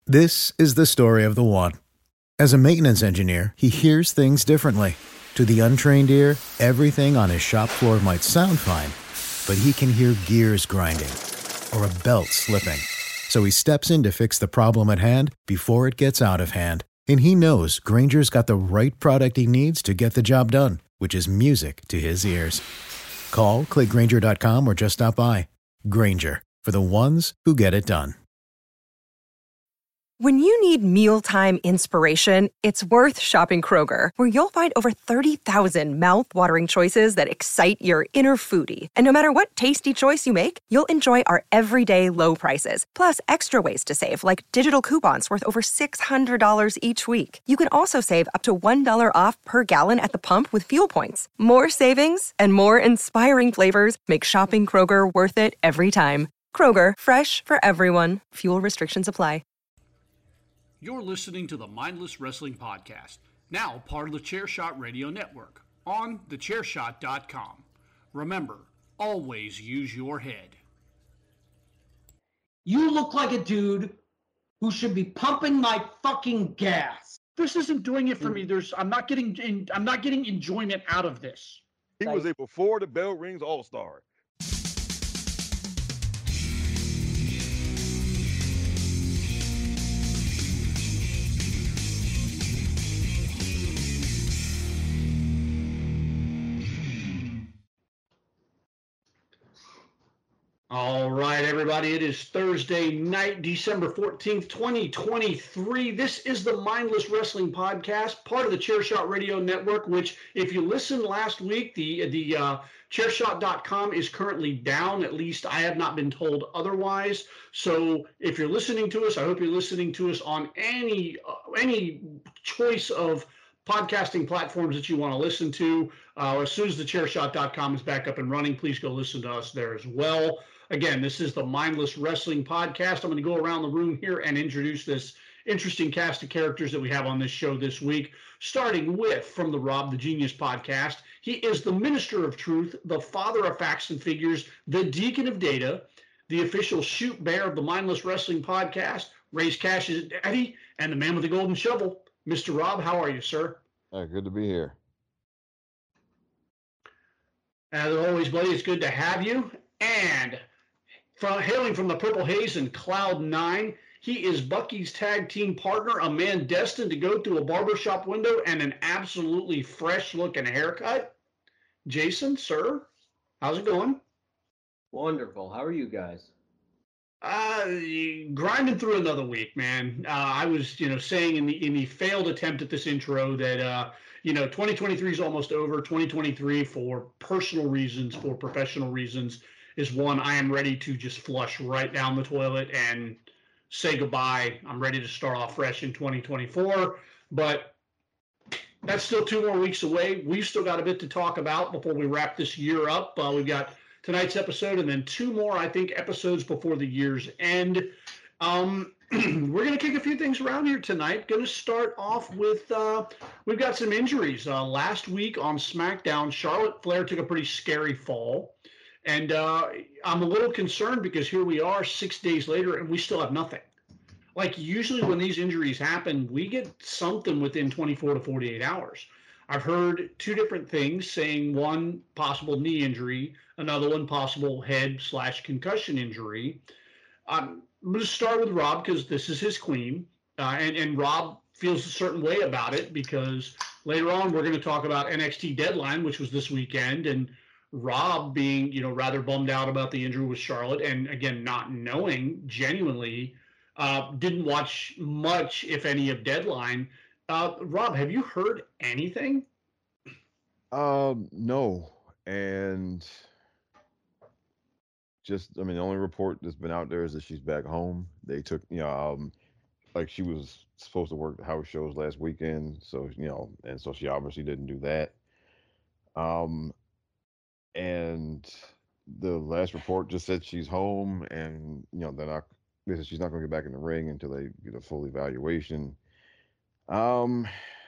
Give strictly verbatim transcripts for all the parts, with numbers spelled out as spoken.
This is the story of the one. As a maintenance engineer, he hears things differently. To the untrained ear, everything on his shop floor might sound fine, but he can hear gears grinding or a belt slipping. So he steps in to fix the problem at hand before it gets out of hand. And he knows Grainger's got the right product he needs to get the job done, which is music to his ears. Call, click Grainger dot com, or just stop by. Grainger, for the ones who get it done. When you need mealtime inspiration, it's worth shopping Kroger, where you'll find over thirty thousand mouth-watering choices that excite your inner foodie. And no matter what tasty choice you make, you'll enjoy our everyday low prices, plus extra ways to save, like digital coupons worth over six hundred dollars each week. You can also save up to one dollar off per gallon at the pump with fuel points. More savings and more inspiring flavors make shopping Kroger worth it every time. Kroger, fresh for everyone. Fuel restrictions apply. You're listening to the Mindless Wrestling Podcast, now part of the Chairshot Radio Network, on the chair shot dot com. Remember, always use your head. You look like a dude who should be pumping my fucking gas. This isn't doing it for me. There's, I'm not getting, in, I'm not getting enjoyment out of this. He was a before the bell rings all-star. All right, everybody. It is Thursday night, December fourteenth, twenty twenty-three. This is the Mindless Wrestling Podcast, part of the Chairshot Radio Network, which, if you listened last week, the the uh, chair shot dot com is currently down. At least I have not been told otherwise. So if you're listening to us, I hope you're listening to us on any uh, any choice of podcasting platforms that you want to listen to. Uh, as soon as the chair shot dot com is back up and running, please go listen to us there as well. Again, this is the Mindless Wrestling Podcast. I'm going to go around the room here and introduce this interesting cast of characters that we have on this show this week, starting with, from the Rob the Genius podcast, he is the Minister of Truth, the father of facts and figures, the Deacon of Data, the official shoot bear of the Mindless Wrestling Podcast, Raise Cash's daddy, and the man with the golden shovel, Mister Rob. How are you, sir? Uh, good to be here. As always, buddy, it's good to have you. And from, hailing from the Purple Haze and Cloud Nine, he is Bucky's tag team partner, a man destined to go through a barbershop window and an absolutely fresh-looking haircut. Jason, sir, how's it going? Wonderful. How are you guys? Uh, grinding through another week, man. Uh, I was, you know, saying in the in the failed attempt at this intro that, uh, you know, twenty twenty-three is almost over. twenty twenty-three, for personal reasons, for professional reasons, is one I am ready to just flush right down the toilet and say goodbye. I'm ready to start off fresh in twenty twenty-four, but that's still two more weeks away. We've still got a bit to talk about before we wrap this year up. Uh, we've got tonight's episode and then two more, I think, episodes before the year's end. Um, we're going to kick a few things around here tonight. Going to start off with, uh, we've got some injuries. Uh, last week on SmackDown, Charlotte Flair took a pretty scary fall. And uh, I'm a little concerned because here we are six days later and we still have nothing. Like, usually when these injuries happen, we get something within twenty-four to forty-eight hours. I've heard two different things, saying one possible knee injury, another one possible head slash concussion injury. Um, I'm going to start with Rob because this is his queen, uh, and, and Rob feels a certain way about it because later on we're going to talk about N X T Deadline, which was this weekend, and Rob being, you know, rather bummed out about the injury with Charlotte, and again, not knowing genuinely, uh, didn't watch much, if any, of Deadline. Uh, Rob, have you heard anything? Um, no, and just, I mean, the only report that's been out there is that she's back home. They took, you know, um, like she was supposed to work the house shows last weekend, so, you know, and so she obviously didn't do that. Um, and the last report just said she's home, and, you know, they're not, they said she's not going to get back in the ring until they get a full evaluation. Um,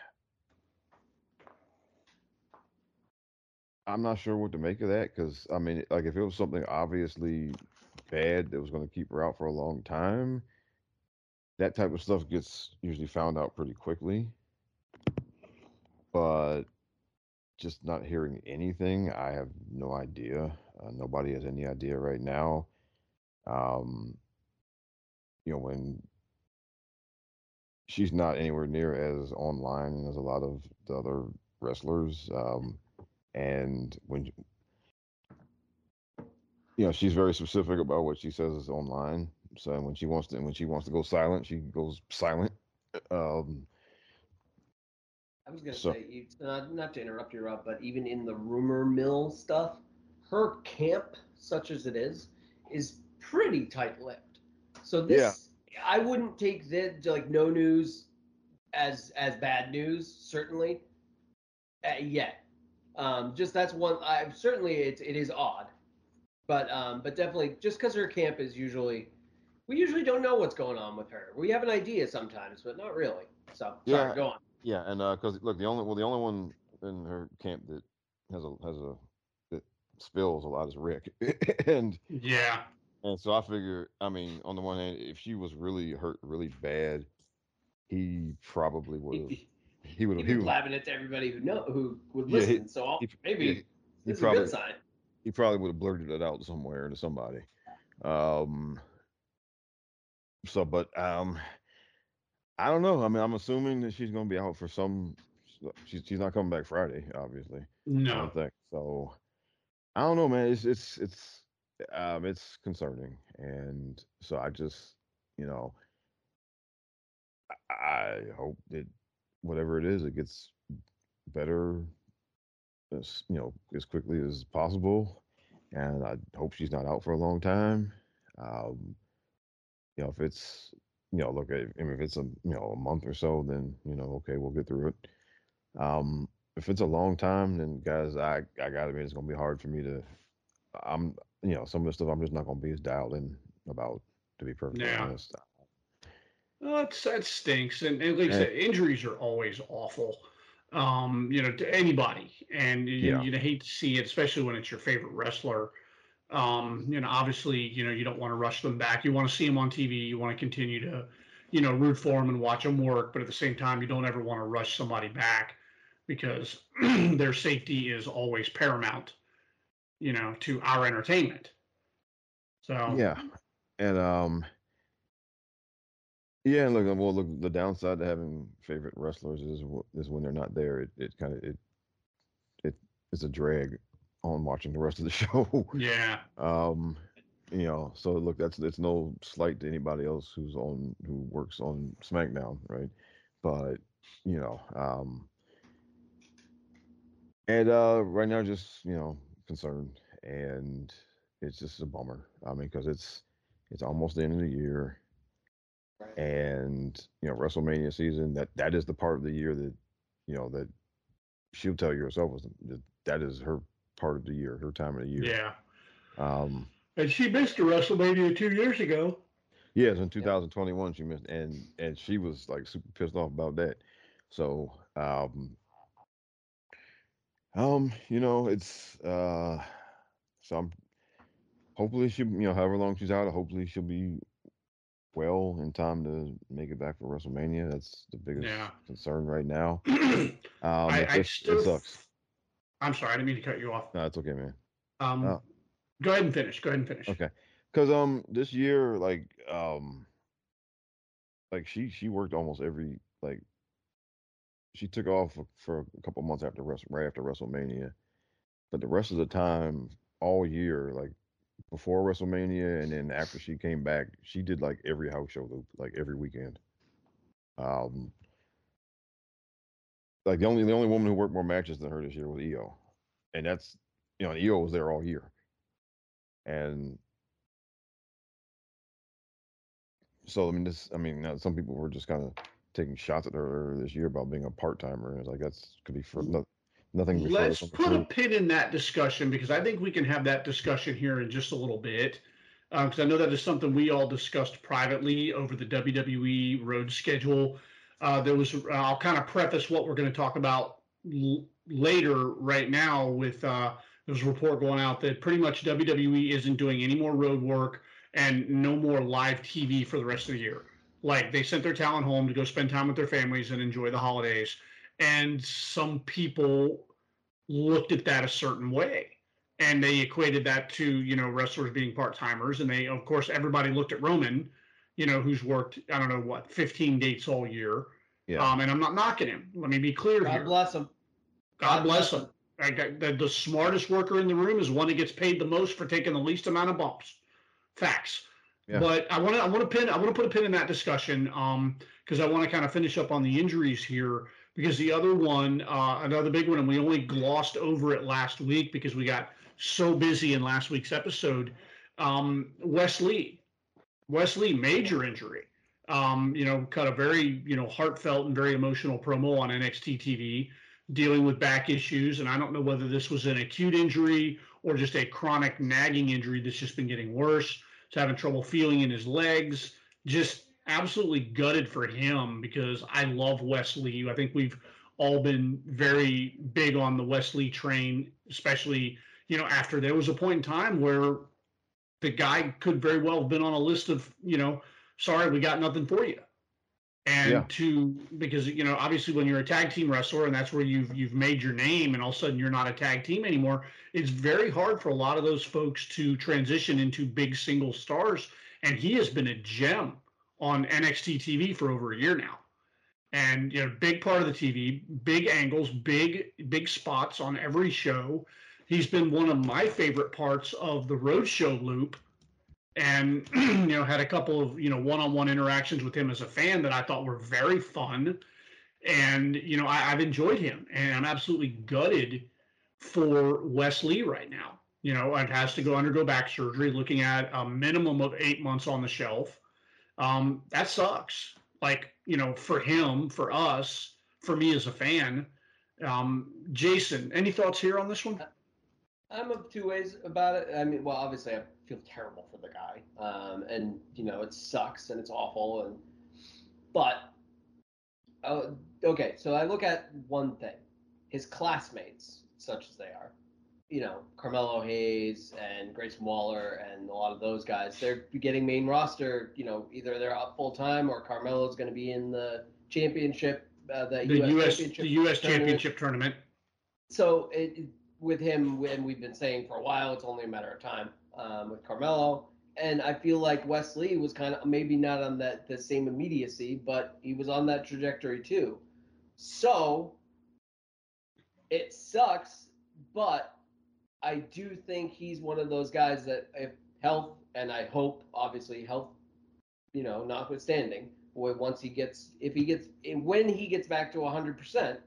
I'm not sure what to make of that because, I mean, like, if it was something obviously bad that was going to keep her out for a long time, that type of stuff gets usually found out pretty quickly. But just not hearing anything, I have no idea. Uh, nobody has any idea right now. Um, you know, when she's not anywhere near as online as a lot of the other wrestlers, um, and when you know, she's very specific about what she says is online. So when she wants to, when she wants to go silent, she goes silent. Um, I was gonna so say, you, not, not to interrupt you, Rob, but even in the rumor mill stuff, her camp, such as it is, is pretty tight-lipped. So yeah, this, I wouldn't take this like no news as as bad news, certainly, uh, yet. Um, just that's one. I certainly it it is odd, but um, but definitely just because her camp is usually, we usually don't know what's going on with her. We have an idea sometimes, but not really. So sorry, yeah, go on. yeah, and because look, the only well, the only one in her camp that has a has a that spills a lot is Rick, and Yeah. and so I figure, I mean, on the one hand, if she was really hurt really bad, he probably would have. He would have. He'd He be would. blabbing it to everybody who know who would Yeah. He, listen. So I'll, he, yeah. maybe He this is a good probably. sign. He probably would have blurted it out somewhere to somebody. Um. So, but um, I don't know. I mean, I'm assuming that she's going to be out for some. She's she's not coming back Friday, obviously. I don't No. think so. I don't know, man. It's it's it's um it's concerning, and so I just you know I I hope that whatever it is, it gets better as you know as quickly as possible, and I hope she's not out for a long time. Um, you know, if it's you know, look, I mean, if it's a you know a month or so, then you know, okay, we'll get through it. Um, if it's a long time, then guys, I I gotta admit, it's gonna be hard for me to. I'm you know some of the stuff I'm just not gonna be as dialed in about, to be perfectly Yeah. honest. Well, that's, that stinks. And, and like I And, said, injuries are always awful, um, you know, to anybody. And you, yeah, you hate to see it, especially when it's your favorite wrestler. Um, you know, obviously, you know, you don't want to rush them back. You want to see them on T V. You want to continue to, you know, root for them and watch them work. But at the same time, you don't ever want to rush somebody back because their safety is always paramount, you know, to our entertainment. So, yeah, and um, yeah, and look, well, look, the downside to having favorite wrestlers is wh- is when they're not there. It it kind of it it is a drag on watching the rest of the show. yeah. um, you know, so look, that's it's no slight to anybody else who's on who works on SmackDown, right? But you know, um, and uh, right now, just you know, concerned, and it's just a bummer. I mean, because it's it's almost the end of the year, Right. and you know, WrestleMania season. That that is the part of the year that you know that she'll tell you herself was that that is her part of the year, her time of the year. Yeah. Um, And she missed a WrestleMania two years ago. yes, in Yep. twenty twenty-one she missed, and and she was like super pissed off about that. So, um, um, you know, it's uh, so I'm hopefully she, you know, however long she's out, hopefully she'll be well in time to make it back for WrestleMania. That's the biggest Yeah. concern right now. I, Um, it I just it still, sucks. I'm sorry, I didn't mean to cut you off. No, it's okay, man. Uh, Um, go ahead and finish. Go ahead and finish. okay, because um, this year, like um, like she she worked almost every like she took off for, for a couple months after Wrestle right after WrestleMania, but the rest of the time, all year, like before WrestleMania and then after she came back, she did like every house show loop, like every weekend. Um, like the only the only woman who worked more matches than her this year was E O, and that's you know and E O was there all year, and so I mean this I mean now some people were just kind of taking shots at her this year about being a part timer, and it's like that's could be for no, nothing be further Let's from the put a truth. pin in that discussion because I think we can have that discussion here in just a little bit. Because um, I know that is something we all discussed privately over the W W E road schedule. Uh, there was, uh, I'll kind of preface what we're going to talk about l- later right now with uh, there's a report going out that pretty much W W E isn't doing any more road work and no more live T V for the rest of the year. Like they sent their talent home to go spend time with their families and enjoy the holidays. And some people looked at that a certain way. And they equated that to, you know, wrestlers being part timers. And they, of course, everybody looked at Roman, you know, who's worked, I don't know what, fifteen dates all year. Yeah. Um, and I'm not knocking him. Let me be clear God here. bless him. God, God bless bless him. I got, the, the smartest worker in the room is one that gets paid the most for taking the least amount of bumps. Facts. Yeah. But I want to I want to pin I want to put a pin in that discussion um because I want to kind of finish up on the injuries here, because the other one, uh, another big one, and we only glossed over it last week because we got so busy in last week's episode. Um, Wes Lee, Wes Lee, major injury. Um, you know, cut a very, you know, heartfelt and very emotional promo on N X T T V, dealing with back issues. And I don't know whether this was an acute injury or just a chronic nagging injury that's just been getting worse. He's having trouble feeling in his legs. Just absolutely gutted for him, because I love Wes Lee. I think we've all been very big on the Wes Lee train, especially, you know, after there was a point in time where the guy could very well have been on a list of, you know, sorry, we got nothing for you. And Yeah. to, because, you know, obviously when you're a tag team wrestler and that's where you've you've made your name, and all of a sudden you're not a tag team anymore, it's very hard for a lot of those folks to transition into big single stars. And he has been a gem on N X T T V for over a year now. And, you know, big part of the T V, big angles, big, big spots on every show. He's been one of my favorite parts of the Roadshow loop. And, you know, had a couple of, you know, one-on-one interactions with him as a fan that I thought were very fun. And, you know, I, I've enjoyed him, and I'm absolutely gutted for Wes Lee right now. You know, it has to go undergo back surgery, looking at a minimum of eight months on the shelf. Um, that sucks. Like, you know, for him, for us, for me as a fan. Um, Jason, any thoughts here on this one? I'm of two ways about it. I mean, well, obviously, I feel terrible for the guy, um, and you know, it sucks and it's awful, and but uh, okay. So I look at one thing: his classmates, such as they are, you know, Carmelo Hayes and Grayson Waller, and a lot of those guys, they're getting main roster. You know, either they're up full time or Carmelo's going to be in the championship, uh, the, The U S U S championship the U S tournament. championship tournament. So it, with him, and we've been saying for a while, it's only a matter of time um, with Carmelo. And I feel like Wes Lee was kind of maybe not on that the same immediacy, but he was on that trajectory too. So it sucks, but I do think he's one of those guys that if health, and I hope obviously health, you know, notwithstanding, once he gets, if he gets, when he gets back to one hundred percent,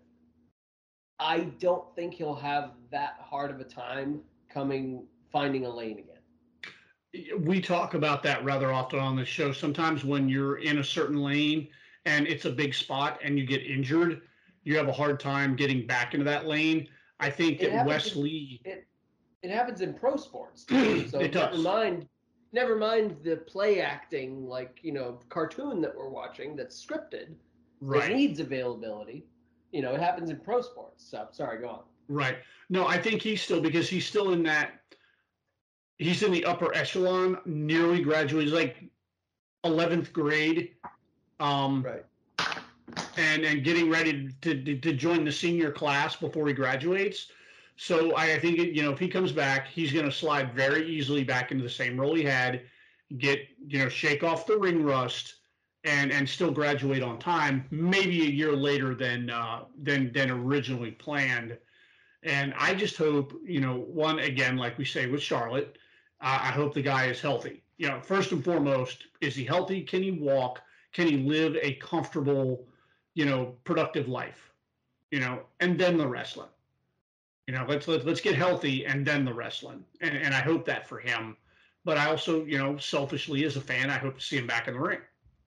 I don't think he'll have that hard of a time coming, finding a lane again. We talk about that rather often on the show. Sometimes when you're in a certain lane and it's a big spot and you get injured, you have a hard time getting back into that lane. I think It that happens Wes in- Lee, It it happens in pro sports too. So It never does. mind, never mind the play acting, like, you know, cartoon that we're watching that's scripted. There's right, needs availability. You know, it happens in pro sports. So sorry, go on. right. No, I think he's still, because he's still in that, he's in the upper echelon, nearly graduated, he's like eleventh grade. Um, Right. and and getting ready to, to to join the senior class before he graduates. So I, I think, you know, if he comes back, he's going to slide very easily back into the same role he had, get, you know, shake off the ring rust, and and still graduate on time, maybe a year later than uh, than than originally planned. And I just hope, you know, one, again, like we say with Charlotte, uh, I hope the guy is healthy. You know, first and foremost, is he healthy? Can he walk? Can he live a comfortable, you know, productive life? You know, and then the wrestling. You know, let's let's let's get healthy and then the wrestling. And and I hope that for him. But I also, you know, selfishly as a fan, I hope to see him back in the ring.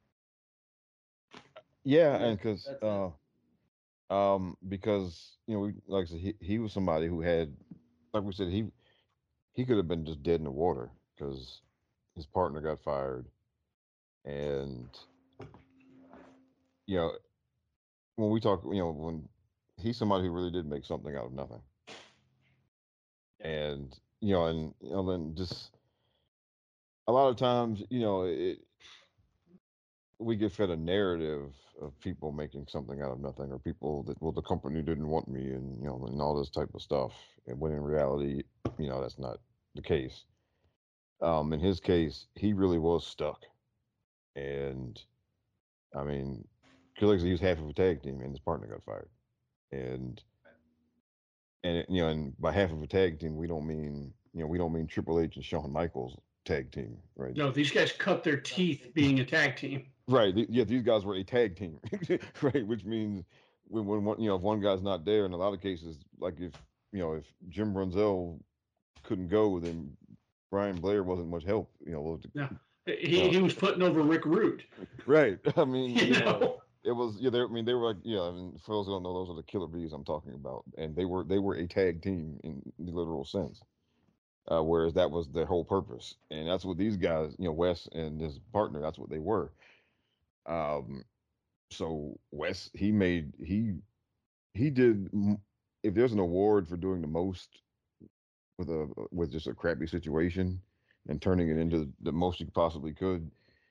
Yeah, Yeah, and because that's it. uh, um, because you know, we, like I said, he, he was somebody who had, like we said, he he could have been just dead in the water because his partner got fired, and you know, when we talk, you know, when he's somebody who really did make something out of nothing, and you know, and you know, then just a lot of times, you know, it, we get fed a narrative of people making something out of nothing, or people that, well, the company didn't want me, and you know, and all this type of stuff. And when in reality, you know, that's not the case. Um, in his case, he really was stuck, and I mean, because he was half of a tag team, and his partner got fired, and and it, you know, and by half of a tag team, we don't mean you know we don't mean Triple H and Shawn Michaels tag team, right? No, these guys cut their teeth being a tag team. Right. th- Yeah, these guys were a tag team, right? Which means when, when one, you know, if one guy's not there, in a lot of cases, like if you know, if Jim Brunzell couldn't go, then Brian Blair wasn't much help. You know, well, Yeah, he uh, he was putting over Rick Rude. right. I mean, You you know, know, it was yeah. They, I mean, they were like yeah. I mean, for those who don't know, those are the Killer Bees I'm talking about, and they were they were a tag team in the literal sense. Uh, whereas that was their whole purpose, and that's what these guys, you know, Wes and his partner, that's what they were. Um, so Wes, he made he he did. m- If there's an award for doing the most with a with just a crappy situation and turning it into the most you possibly could,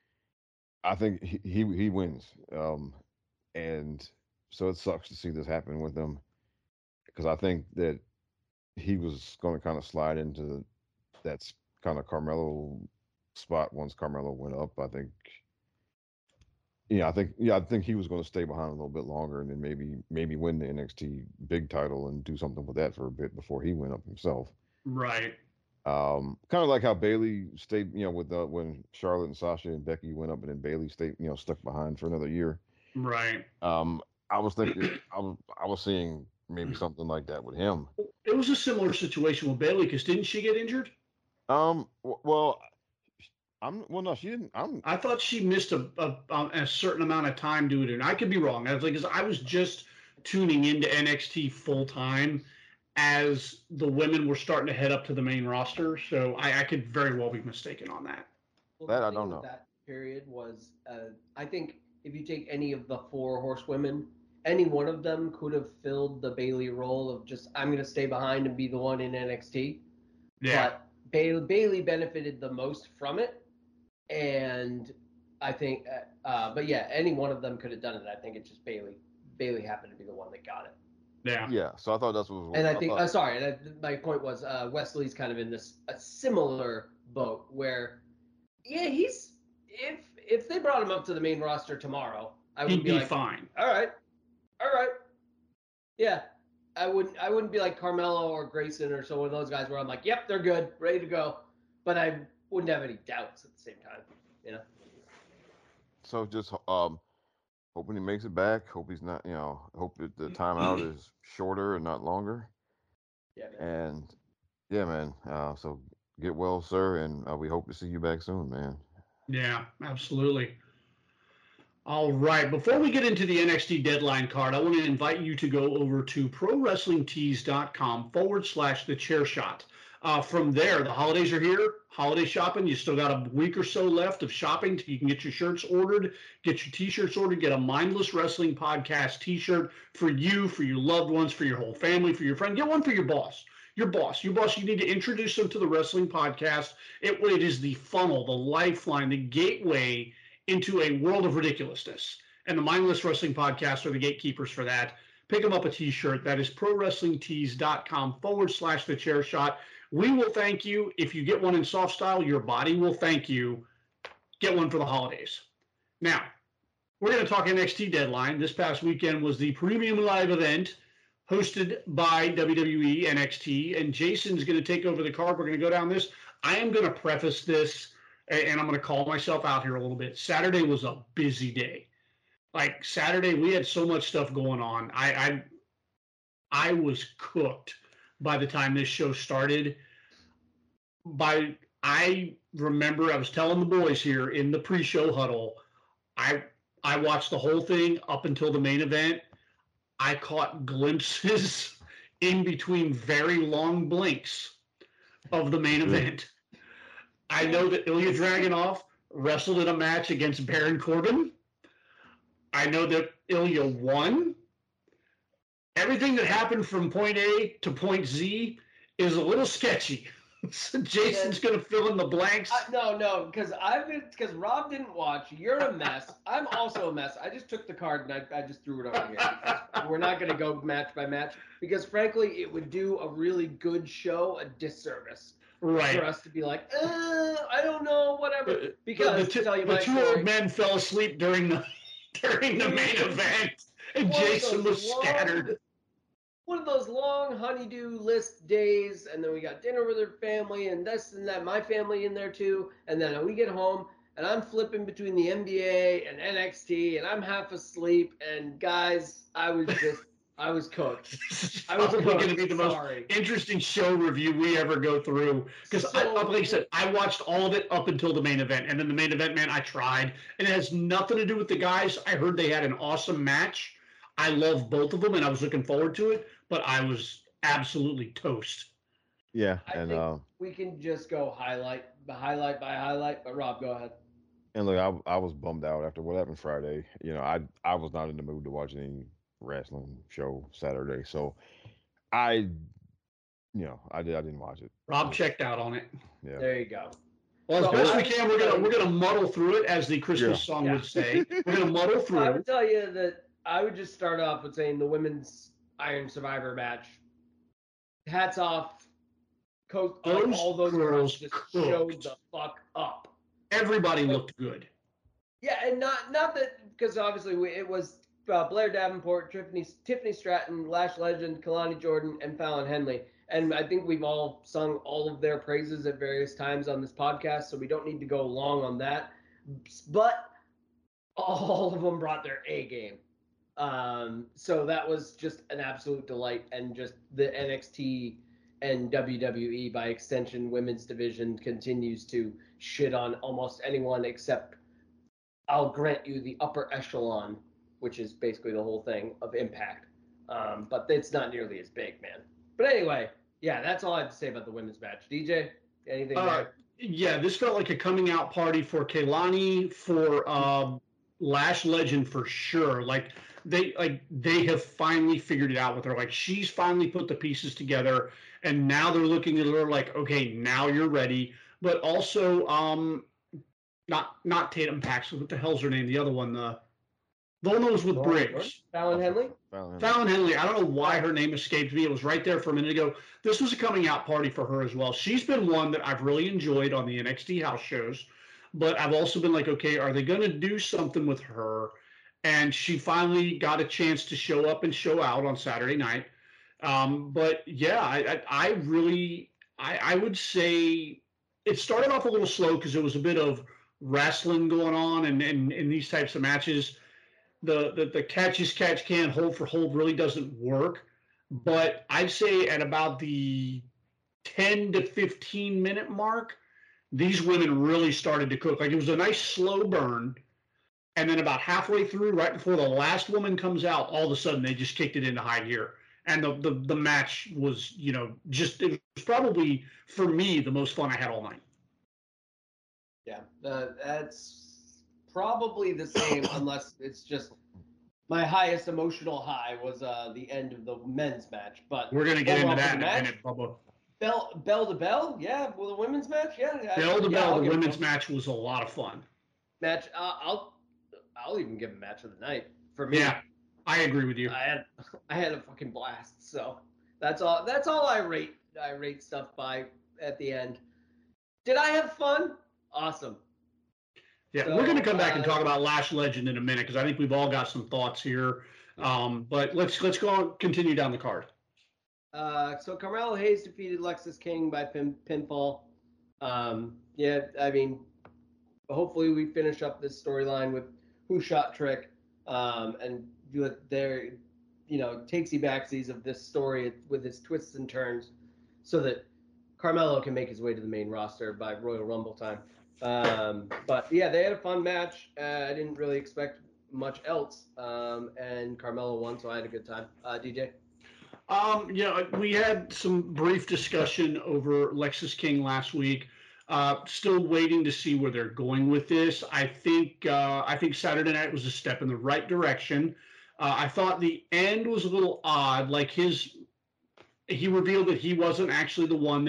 I think he he, he wins. Um, and so it sucks to see this happen with him because I think that he was going to kind of slide into that kind of Carmelo spot once Carmelo went up. I think Yeah, I think yeah, I think he was going to stay behind a little bit longer, and then maybe maybe win the N X T big title and do something with that for a bit before he went up himself. right? Um, kind of like how Bailey stayed, you know, with uh, when Charlotte and Sasha and Becky went up, and then Bailey stayed, you know, stuck behind for another year. Right. Um, I was thinking, I was I was seeing maybe something like that with him. It was a similar situation with Bailey because didn't she get injured? Um, w- well, I'm well, no, she didn't. I'm I thought she missed a, a, a certain amount of time due to it. And I could be wrong. I was like, 'cause I was just tuning into N X T full time as the women were starting to head up to the main roster. So I, I could very well be mistaken on that. Well, That the I thing don't with know. that period was, uh, I think if you take any of the four horsewomen, any one of them could have filled the Bailey role of just I'm going to stay behind and be the one in N X T. Yeah. But Bailey, Bailey benefited the most from it, and I think, uh, uh, but yeah, any one of them could have done it. I think it's just Bailey. Bailey happened to be the one that got it. Yeah. yeah. So I thought that's what was. And I think, thought, uh, sorry, and I, my point was uh, Wesley's kind of in this a similar boat where, yeah, he's if if they brought him up to the main roster tomorrow, I would He'd be, be like, fine. all right, all right, yeah. I wouldn't I wouldn't be like Carmelo or Grayson or so one of those guys where I'm like, yep, they're good, ready to go, but I wouldn't have any doubts at the same time, you know. so just um. Hoping he makes it back. Hope he's not, you know, hope that the timeout is shorter and not longer. Yeah, man. And yeah, man. Uh, so get well, sir, and uh, we hope to see you back soon, man. Yeah, absolutely. All right. Before we get into the N X T deadline card, I want to invite you to go over to prowrestlingtees.com forward slash the chair shot. Uh, from there, the holidays are here. Holiday shopping. You still got a week or so left of shopping. You can get your shirts ordered, get your t-shirts ordered, get a Mindless Wrestling Podcast t-shirt for you, for your loved ones, for your whole family, for your friend. Get one for your boss. Your boss, your boss, you need to introduce them to the wrestling podcast. It, it is the funnel, the lifeline, the gateway into a world of ridiculousness. And the Mindless Wrestling Podcast are the gatekeepers for that. Pick them up a t-shirt. That is prowrestlingtees.com forward slash the chair shot. We will thank you. If you get one in soft style, your body will thank you. Get one for the holidays. Now, we're going to talk N X T deadline. This past weekend was the premium live event hosted by W W E N X T, and Jason's going to take over the card. We're going to go down this. I am going to preface this, and I'm going to call myself out here a little bit. Saturday was a busy day. Like Saturday, we had so much stuff going on. I I, I was cooked by the time this show started. By I remember I was telling the boys here in the pre-show huddle, I I watched the whole thing up until the main event. I caught glimpses in between very long blinks of the main event. I know that Ilya Dragunov wrestled in a match against Baron Corbin. I know that Ilya won. Everything that happened from point A to point Z is a little sketchy. So Jason's going to fill in the blanks. I, no, no, because I've been because Rob didn't watch. You're a mess. I'm also a mess. I just took the card and I, I just threw it over here. Because we're not going to go match by match because frankly, it would do a really good show a disservice. Right. For us to be like, uh, I don't know, whatever. Because the, the, to tell you the my two story, old men fell asleep during the during the main event, and One of Jason those was long- scattered. one of those long honeydew list days, and then we got dinner with her family, and this and that, my family in there too, and then we get home, and I'm flipping between the N B A and N X T, and I'm half asleep, and guys, I was just, I was cooked. I was Probably going to be the Sorry. most interesting show review we ever go through. Because, So- like I said, I watched all of it up until the main event. And then the main event, man, I tried. And it has nothing to do with the guys. I heard they had an awesome match. I love both of them, and I was looking forward to it. But I was absolutely toast. Yeah, I and think uh, we can just go highlight, highlight by highlight, but Rob, go ahead. and look, I I was bummed out after what happened Friday. You know, I I was not in the mood to watch any wrestling show Saturday, so I, you know, I did I didn't watch it. Rob checked out on it. Yeah. There you go. Well, as So best I we would can, we're gonna say- we're gonna muddle through it, as the Christmas Yeah. song Yeah. would say. We're gonna muddle I through. would tell you that I would just start off with saying the women's Iron Survivor match. Hats off. Coach, like, Those all those girls girls just cooked. showed the fuck up. Everybody looked good. Yeah, and not not that because obviously we, it was uh, Blair Davenport, Tiffany Tiffany Stratton, Lash Legend, Kalani Jordan, and Fallon Henley. And I think we've all sung all of their praises at various times on this podcast, so we don't need to go long on that. But all of them brought their A game. Um, so that was just an absolute delight, and just the N X T and W W E by extension women's division continues to shit on almost anyone except, I'll grant you, the upper echelon, which is basically the whole thing of Impact. Um, but it's not nearly as big, man. But anyway, yeah, that's all I have to say about the women's match. D J, anything Uh, there? yeah, this felt like a coming out party for Kaylani, for um, Lash Legend for sure. Like they like they have finally figured it out with her. Like she's finally put the pieces together, and now they're looking at her like, okay, now you're ready. But also, um, not not Tatum Paxton. What the hell's her name? The other one, the the one that was with Briggs. Fallon Henley? Fallon. Fallon Henley, I don't know why her name escaped me. It was right there for a minute ago. This was a coming out party for her as well. She's been one that I've really enjoyed on the N X T house shows, but I've also been like, okay, are they going to do something with her? And she finally got a chance to show up and show out on Saturday night. Um, but yeah, I, I, I really, I, I would say it started off a little slow because there was a bit of wrestling going on, and in, in these types of matches, the, the the catch as catch can, hold for hold really doesn't work. But I'd say at about the ten to fifteen minute mark, these women really started to cook. Like it was a nice slow burn. And then about halfway through, right before the last woman comes out, all of a sudden they just kicked it into high gear. And the, the, the match was, you know, just, it was probably, for me, the most fun I had all night. Yeah, uh, that's probably the same, unless it's just my highest emotional high was uh, the end of the men's match. But We're going to get overall into that for in the a match, minute, Bubba. Bell, bell to bell, yeah. Well, the women's match, yeah. I- Bell to yeah, bell, I'll the give it women's one. match was a lot of fun. match. Uh, I'll, I'll even give a match of the night for me. Yeah, I agree with you. I had, I had a fucking blast. So that's all. That's all I rate. I rate stuff by at the end. Did I have fun? Awesome. Yeah, So, we're going to come back and uh, talk about Lash Legend in a minute because I think we've all got some thoughts here. Um, but let's let's go on, continue down the card. Uh, so Carmelo Hayes defeated Lexis King by pin, pinfall. Um, yeah, I mean, hopefully we finish up this storyline with Who Shot Trick, um, and do it there, you know, takesy backsies of this story with its twists and turns, so that Carmelo can make his way to the main roster by Royal Rumble time. Um, but yeah, they had a fun match. Uh, I didn't really expect much else, um, and Carmelo won, so I had a good time. Uh, D J. Um, yeah, we had some brief discussion over Lexis King last week. Uh, still waiting to see where they're going with this. I think uh, I think Saturday night was a step in the right direction. Uh, I thought the end was a little odd. Like his, he revealed that he wasn't actually the one that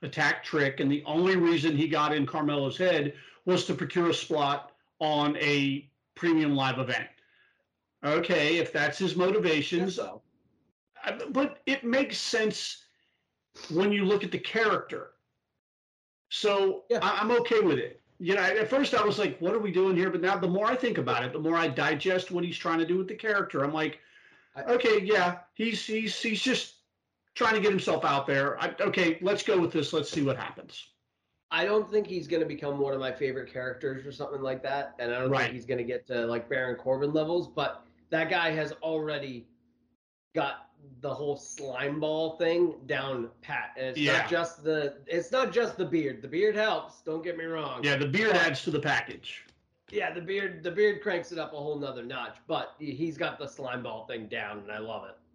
attack Trick, and the only reason he got in Carmelo's head was to procure a spot on a premium live event. Okay, if that's his motivations, so. but it makes sense when you look at the character. So yeah. I, I'm okay with it. You know, at first I was like, what are we doing here? But now the more I think about it, the more I digest what he's trying to do with the character. I'm like, okay, yeah, he's he's he's just trying to get himself out there. I, okay, let's go with this. Let's see what happens. I don't think he's going to become one of my favorite characters or something like that. And I don't right. think he's going to get to like Baron Corbin levels, but that guy has already got the whole slime ball thing down pat. And it's yeah. not just the it's not just the beard. The beard helps, don't get me wrong. Yeah, the beard adds to the package. Yeah, the beard the beard cranks it up a whole nother notch, but he's got the slime ball thing down, and I love it.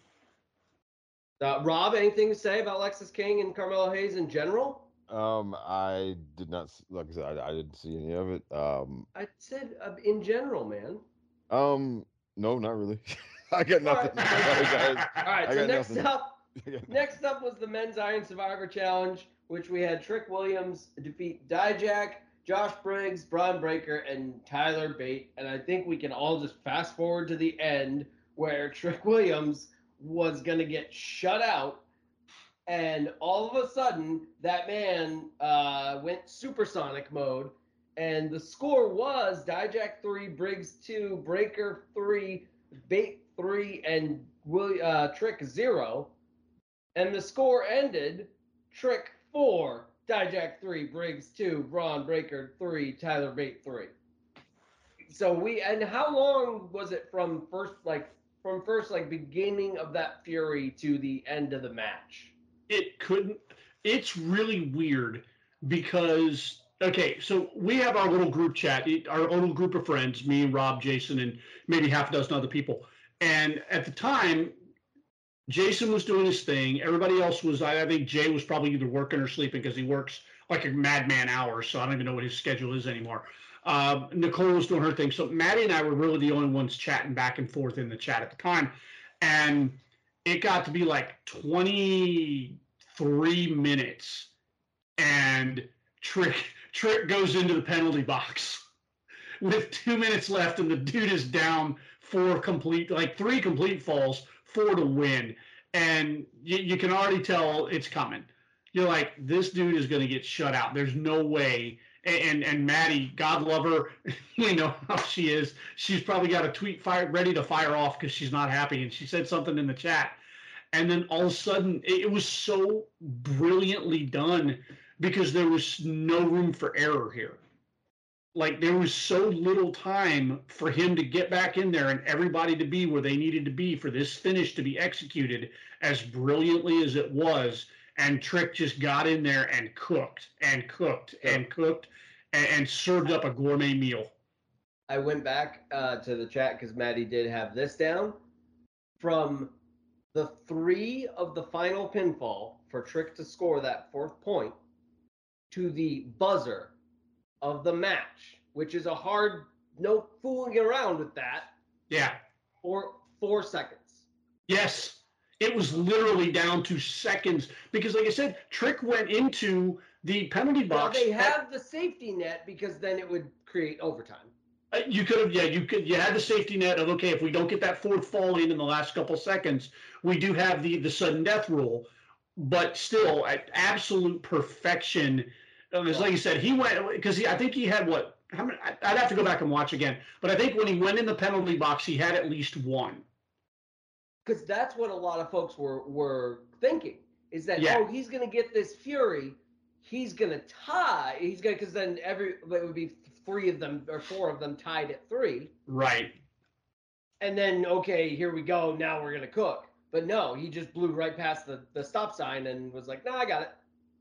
Uh, Rob, anything to say about Lexis King and Carmelo Hayes in general? Um, I did not, like I said, I, I didn't see any of it. Um, I said uh, in general, man. Um, no, not really. I got nothing. All right, All right so next nothing. up, next up was the Men's Iron Survivor Challenge, which we had Trick Williams defeat Dijak, Josh Briggs, Braun Breaker, and Tyler Bate. And I think we can all just fast forward to the end where Trick Williams was going to get shut out. And all of a sudden, that man uh, went supersonic mode. And the score was Dijak three, Briggs two, Breaker three, Bate three, and Will, uh, Trick zero. And the score ended Trick four, Dijak three, Briggs two, Braun Breaker three, Tyler Bate three. So we, and how long was it from first, like, from first, like, beginning of that Fury to the end of the match? It couldn't, it's really weird because, okay, so we have our little group chat, our little group of friends, me and Rob, Jason, and maybe half a dozen other people. And at the time, Jason was doing his thing. Everybody else was, I think Jay was probably either working or sleeping because he works like a madman hours. So I don't even know what his schedule is anymore. Uh, Nicole was doing her thing. So Maddie and I were really the only ones chatting back and forth in the chat at the time. And it got to be like twenty-three minutes. And Trick, Trick goes into the penalty box with two minutes left. And the dude is down four complete, like three complete falls, four to win. And you, you can already tell it's coming. You're like, this dude is going to get shut out. There's no way. And, and and Maddie, God love her, we know how she is. She's probably got a tweet fire, ready to fire off because she's not happy. And she said something in the chat. And then all of a sudden, it, it was so brilliantly done because there was no room for error here. Like, there was so little time for him to get back in there and everybody to be where they needed to be for this finish to be executed as brilliantly as it was. And Trick just got in there and cooked and cooked and cooked and, and served up a gourmet meal. I went back uh, to the chat because Maddie did have this down. From the three of the final pinfall for Trick to score that fourth point to the buzzer of the match, which is a hard, no fooling around with that. Yeah. For four seconds. Yes. It was literally down to seconds because, like I said, Trick went into the penalty box. Well, they have at, the safety net because then it would create overtime. Uh, you could have, yeah, you could. You had the safety net of, okay, if we don't get that fourth fall in in the last couple seconds, we do have the the sudden death rule. But still, at absolute perfection. It was like you said, he went because he. I think he had what? How many? I'd have to go back and watch again. But I think when he went in the penalty box, he had at least one. Because that's what a lot of folks were were thinking is that yeah. oh he's gonna get this Fury, he's gonna tie, he's gonna because then every it would be three of them or four of them tied at three. Right. And then okay, here we go. Now we're gonna cook. But no, he just blew right past the, the stop sign and was like, no, I got it.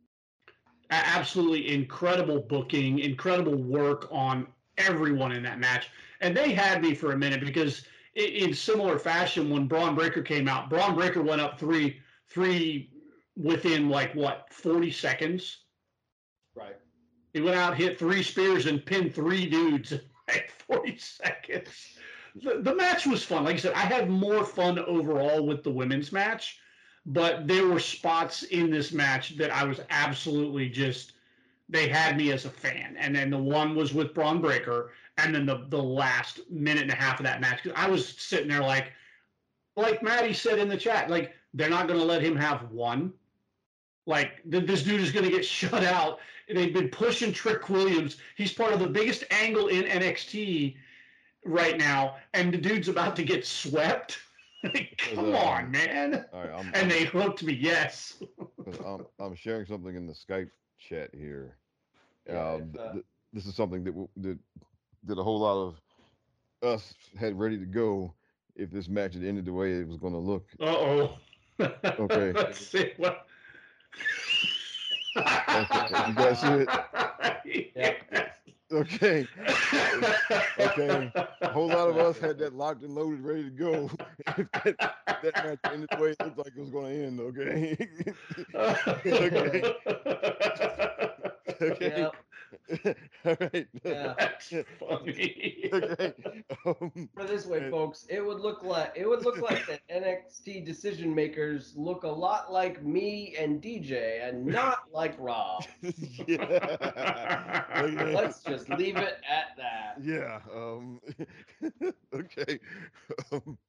Absolutely incredible booking, incredible work on everyone in that match. And they had me for a minute because in similar fashion, when Braun Breaker came out, Braun Breaker went up three, three within like what, forty seconds. Right. He went out, hit three spears, and pinned three dudes in like forty seconds. The, the match was fun. Like I said, I had more fun overall with the women's match but there were spots in this match that I was absolutely just, they had me as a fan. And then the one was with Braun Breaker, and then the the last minute and a half of that match, I was sitting there like, like Maddie said in the chat, like, they're not going to let him have one. Like, this dude is going to get shut out. They've been pushing Trick Williams. He's part of the biggest angle in N X T right now, and the dude's about to get swept. Like, come uh, on, man. All right, I'm, and I'm, they hooked me, yes. I'm, I'm sharing something in the Skype chat here. Yeah, Um, if, uh, th- this is something that, w- that that a whole lot of us had ready to go if this match had ended the way it was going to look. Uh-oh. Okay. Let's see what... Okay, you guys see it? Yeah. Okay. Okay. A whole lot of us had that locked and loaded, ready to go. If that, that match ended the way it looked like it was going to end, okay? Okay. Okay. Yeah. All right. Yeah. That's funny. Okay. Um, Put it this way, and- folks, it would look like it would look like that N X T decision makers look a lot like me and D J, and not like Rob. yeah. Okay. Let's just leave it at that. Yeah. Um, okay. Um,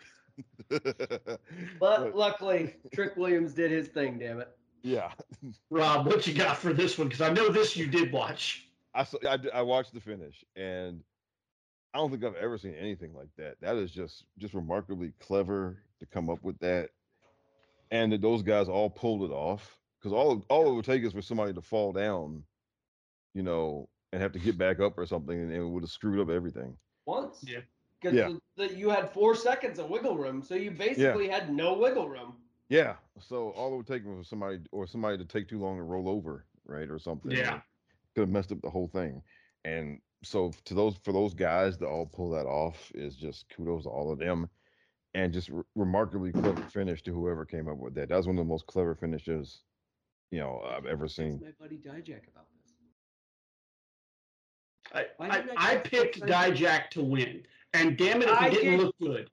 But luckily, Trick Williams did his thing. Damn it. yeah, Rob, what you got for this one? Because I know this you did watch. I, saw, I d- I watched the finish, and I don't think I've ever seen anything like that. That is just just remarkably clever to come up with that, and that those guys all pulled it off. Because all all it would take is for somebody to fall down, you know, and have to get back up or something, and it would have screwed up everything. Once. Yeah. Because Yeah. the, the, you had four seconds of wiggle room, so you basically had no wiggle room. Yeah. So all it would take was somebody or somebody to take too long to roll over, right, or something. Yeah. Could have messed up the whole thing. And so to those for those guys to all pull that off is just kudos to all of them, and just re- remarkably clever finish to whoever came up with that. That was one of the most clever finishes, you know, I've ever seen. My buddy Dijak about this. I, Why I, didn't I I get picked so excited? Dijak to win. And damn it if he I didn't did- look good.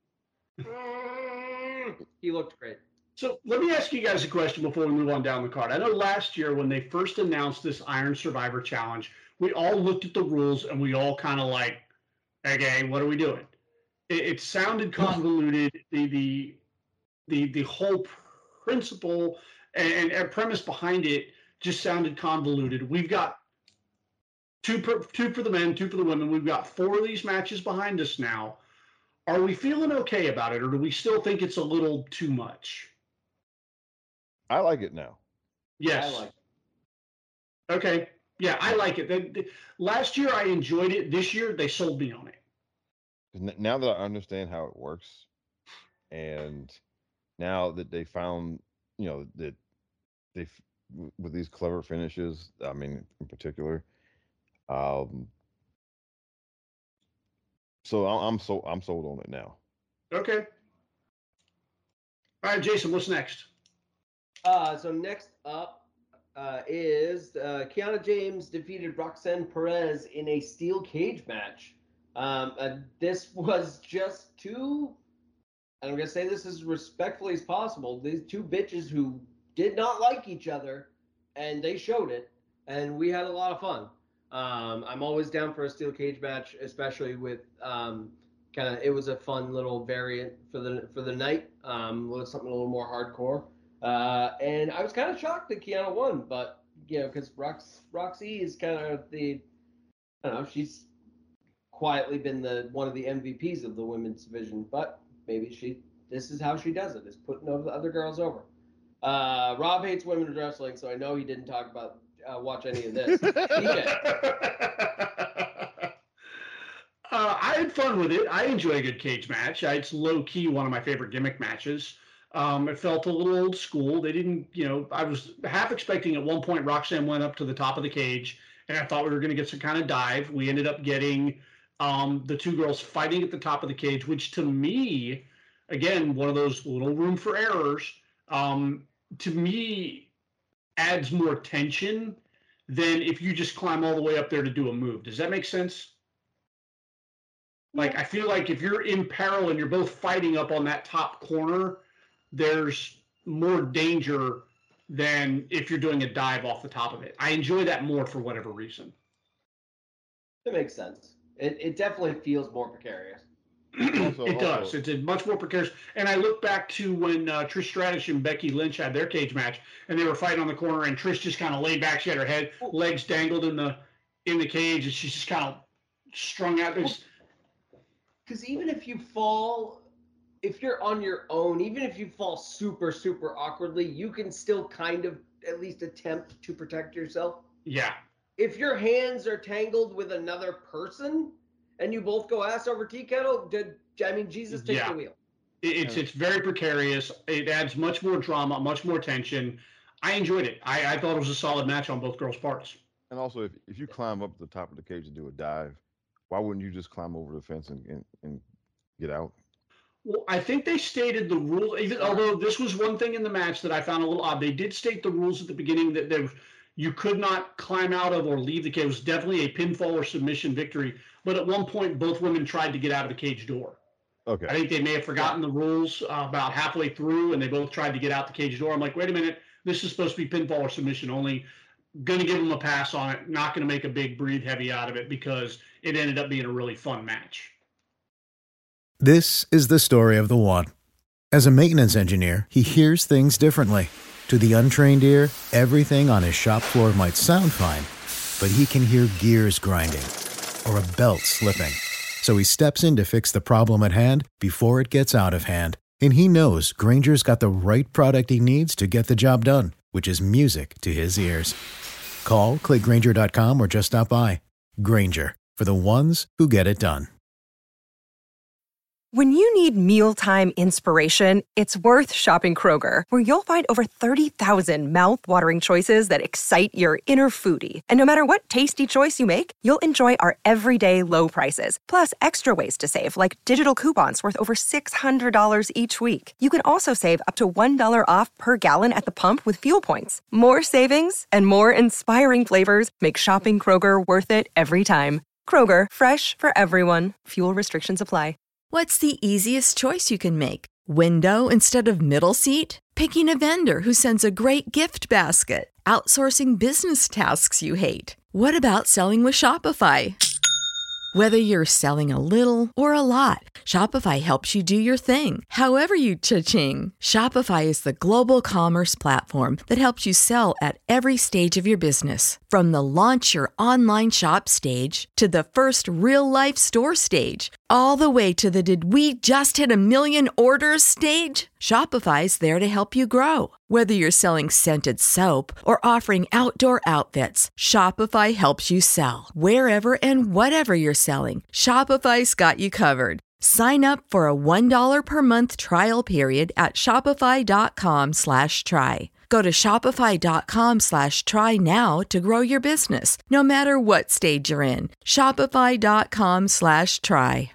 He looked great. So let me ask you guys a question before we move on down the card. I know last year when they first announced this Iron Survivor Challenge, we all looked at the rules and we all kind of like, okay, what are we doing? It, it sounded convoluted. The the the the whole principle and, and premise behind it just sounded convoluted. We've got two per, two for the men, two for the women. We've got four of these matches behind us now. Are we feeling okay about it, or do we still think it's a little too much? I like it now. Yes. I like Okay. Yeah, I like it. They, they- last year I enjoyed it. This year they sold me on it. 'Cause n- now that I understand how it works, and now that they found, you know, that they f- w- with these clever finishes, I mean, in particular, um, so I- I'm so I'm sold on it now. Okay. All right, Jason, what's next? Uh, so next up uh, is uh, Kiana James defeated Roxanne Perez in a steel cage match. Um, uh, this was just two, and I'm going to say this as respectfully as possible, these two bitches who did not like each other, and they showed it, and we had a lot of fun. Um, I'm always down for a steel cage match, especially with um, kind of, it was a fun little variant for the for the night, um, with something a little more hardcore. Uh, and I was kind of shocked that Kiana won, but, you know, because Rox, Roxy is kind of the, I don't know, she's quietly been the one of the M V Ps of the women's division, but maybe she, this is how she does it, is putting over the other girls over. Uh, Rob hates women's wrestling, so I know he didn't talk about, uh, watch any of this. D J. Uh, I had fun with it. I enjoy a good cage match. I, it's low key one of my favorite gimmick matches. Um, it felt a little old school. They didn't, you know, I was half expecting at one point Roxanne went up to the top of the cage, and I thought we were going to get some kind of dive. We ended up getting um, the two girls fighting at the top of the cage, which to me, again, one of those little room for errors, um, to me adds more tension than if you just climb all the way up there to do a move. Does that make sense? Like, I feel like if you're in peril and you're both fighting up on that top corner, there's more danger than if you're doing a dive off the top of it. I enjoy that more for whatever reason. It makes sense. It it definitely feels more precarious. Also- it does. also- It's a much more precarious. And I look back to when uh, Trish Stratus and Becky Lynch had their cage match, and they were fighting on the corner, and Trish just kind of laid back. She had her head, legs dangled in the in the cage, and she's just kind of strung out. There's, Because even if you fall, if you're on your own, even if you fall super, super awkwardly, you can still kind of at least attempt to protect yourself. yeah, If your hands are tangled with another person and you both go ass over tea kettle, did, I mean, Jesus take Yeah. the wheel. it, it's it's very precarious. It adds much more drama, much more tension. I enjoyed it. I, I thought it was a solid match on both girls' parts. And also, if, if you climb up to the top of the cage to do a dive, why wouldn't you just climb over the fence and, and, and get out? Well, I think they stated the rule, even although this was one thing in the match that I found a little odd. They did state the rules at the beginning that there you could not climb out of or leave the cage. It was definitely a pinfall or submission victory. But at one point, both women tried to get out of the cage door. Okay. I think they may have forgotten the rules uh, about halfway through, and they both tried to get out the cage door. I'm like, wait a minute, this is supposed to be pinfall or submission only. Going to give them a pass on it. Not going to make a big breathe heavy out of it because it ended up being a really fun match. This is the story of the one. As a maintenance engineer, he hears things differently. To the untrained ear, everything on his shop floor might sound fine, but he can hear gears grinding or a belt slipping. So he steps in to fix the problem at hand before it gets out of hand. And he knows Grainger's got the right product he needs to get the job done, which is music to his ears. Call, click Grainger dot com, or just stop by. Grainger, for the ones who get it done. When you need mealtime inspiration, it's worth shopping Kroger, where you'll find over thirty thousand mouth-watering choices that excite your inner foodie. And no matter what tasty choice you make, you'll enjoy our everyday low prices, plus extra ways to save, like digital coupons worth over six hundred dollars each week. You can also save up to one dollar off per gallon at the pump with fuel points. More savings and more inspiring flavors make shopping Kroger worth it every time. Kroger, fresh for everyone. Fuel restrictions apply. What's the easiest choice you can make? Window instead of middle seat? Picking a vendor who sends a great gift basket? Outsourcing business tasks you hate? What about selling with Shopify? Whether you're selling a little or a lot, Shopify helps you do your thing, however you cha-ching. Shopify is the global commerce platform that helps you sell at every stage of your business. From the launch your online shop stage to the first real-life store stage, all the way to the did we just hit a million orders stage. Shopify's there to help you grow. Whether you're selling scented soap or offering outdoor outfits, Shopify helps you sell. Wherever and whatever you're selling, Shopify's got you covered. Sign up for a one dollar per month trial period at shopify.com slash try. Go to shopify.com slash try now to grow your business, no matter what stage you're in. Shopify.com slash try.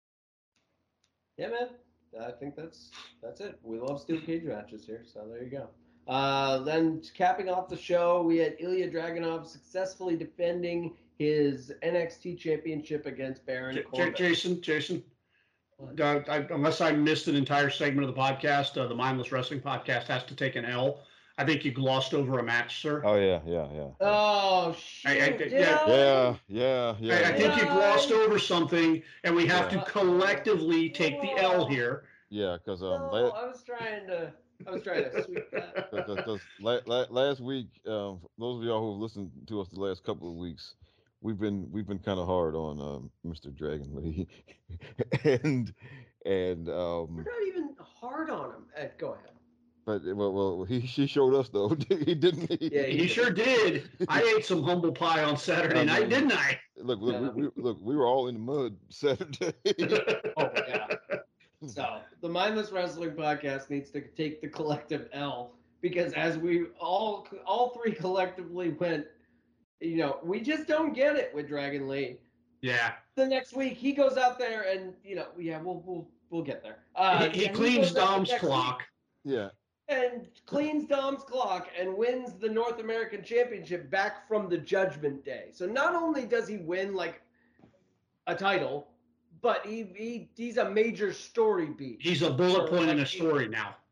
Yeah, man. I think that's that's it. We love steel cage matches here, so there you go. Uh, then capping off the show, we had Ilya Dragunov successfully defending his N X T championship against Baron J- Corbin. Jason, Jason, uh, I, unless I missed an entire segment of the podcast, uh, the Mindless Wrestling podcast has to take an L. I think you glossed over a match, sir. Oh yeah, yeah, yeah. Oh shit! I- I- did yeah. I? Yeah, yeah, yeah. I, I think yeah. you glossed over something, and we have Yeah. to collectively take the L here. Yeah, because um, No, la- I was trying to. I was trying to sweep that. Because la- la- last week, um, those of y'all who have listened to us the last couple of weeks, we've been we've been kind of hard on um, Mister Dragon Lee, and and um, We're not even hard on him. Ed, go ahead. but well, well, he she showed us though, he didn't. He? Yeah, He sure did. I ate some humble pie on Saturday I night, mean- didn't I? Look, look, Yeah. we, we, look, we were all in the mud Saturday. Oh yeah. So the Mindless Wrestling Podcast needs to take the collective L because as we all all three collectively went, you know, we just don't get it with Dragon Lee. Yeah. The next week he goes out there and you know, yeah, we'll we'll we'll get there. Uh, he he yeah, cleans goes out Dom's next week clock. Yeah, and cleans Dom's clock and wins the North American Championship back from the Judgment Day. So not only does he win like a title, but he, he he's a major story beat. He's a bullet for, point in a like, story now.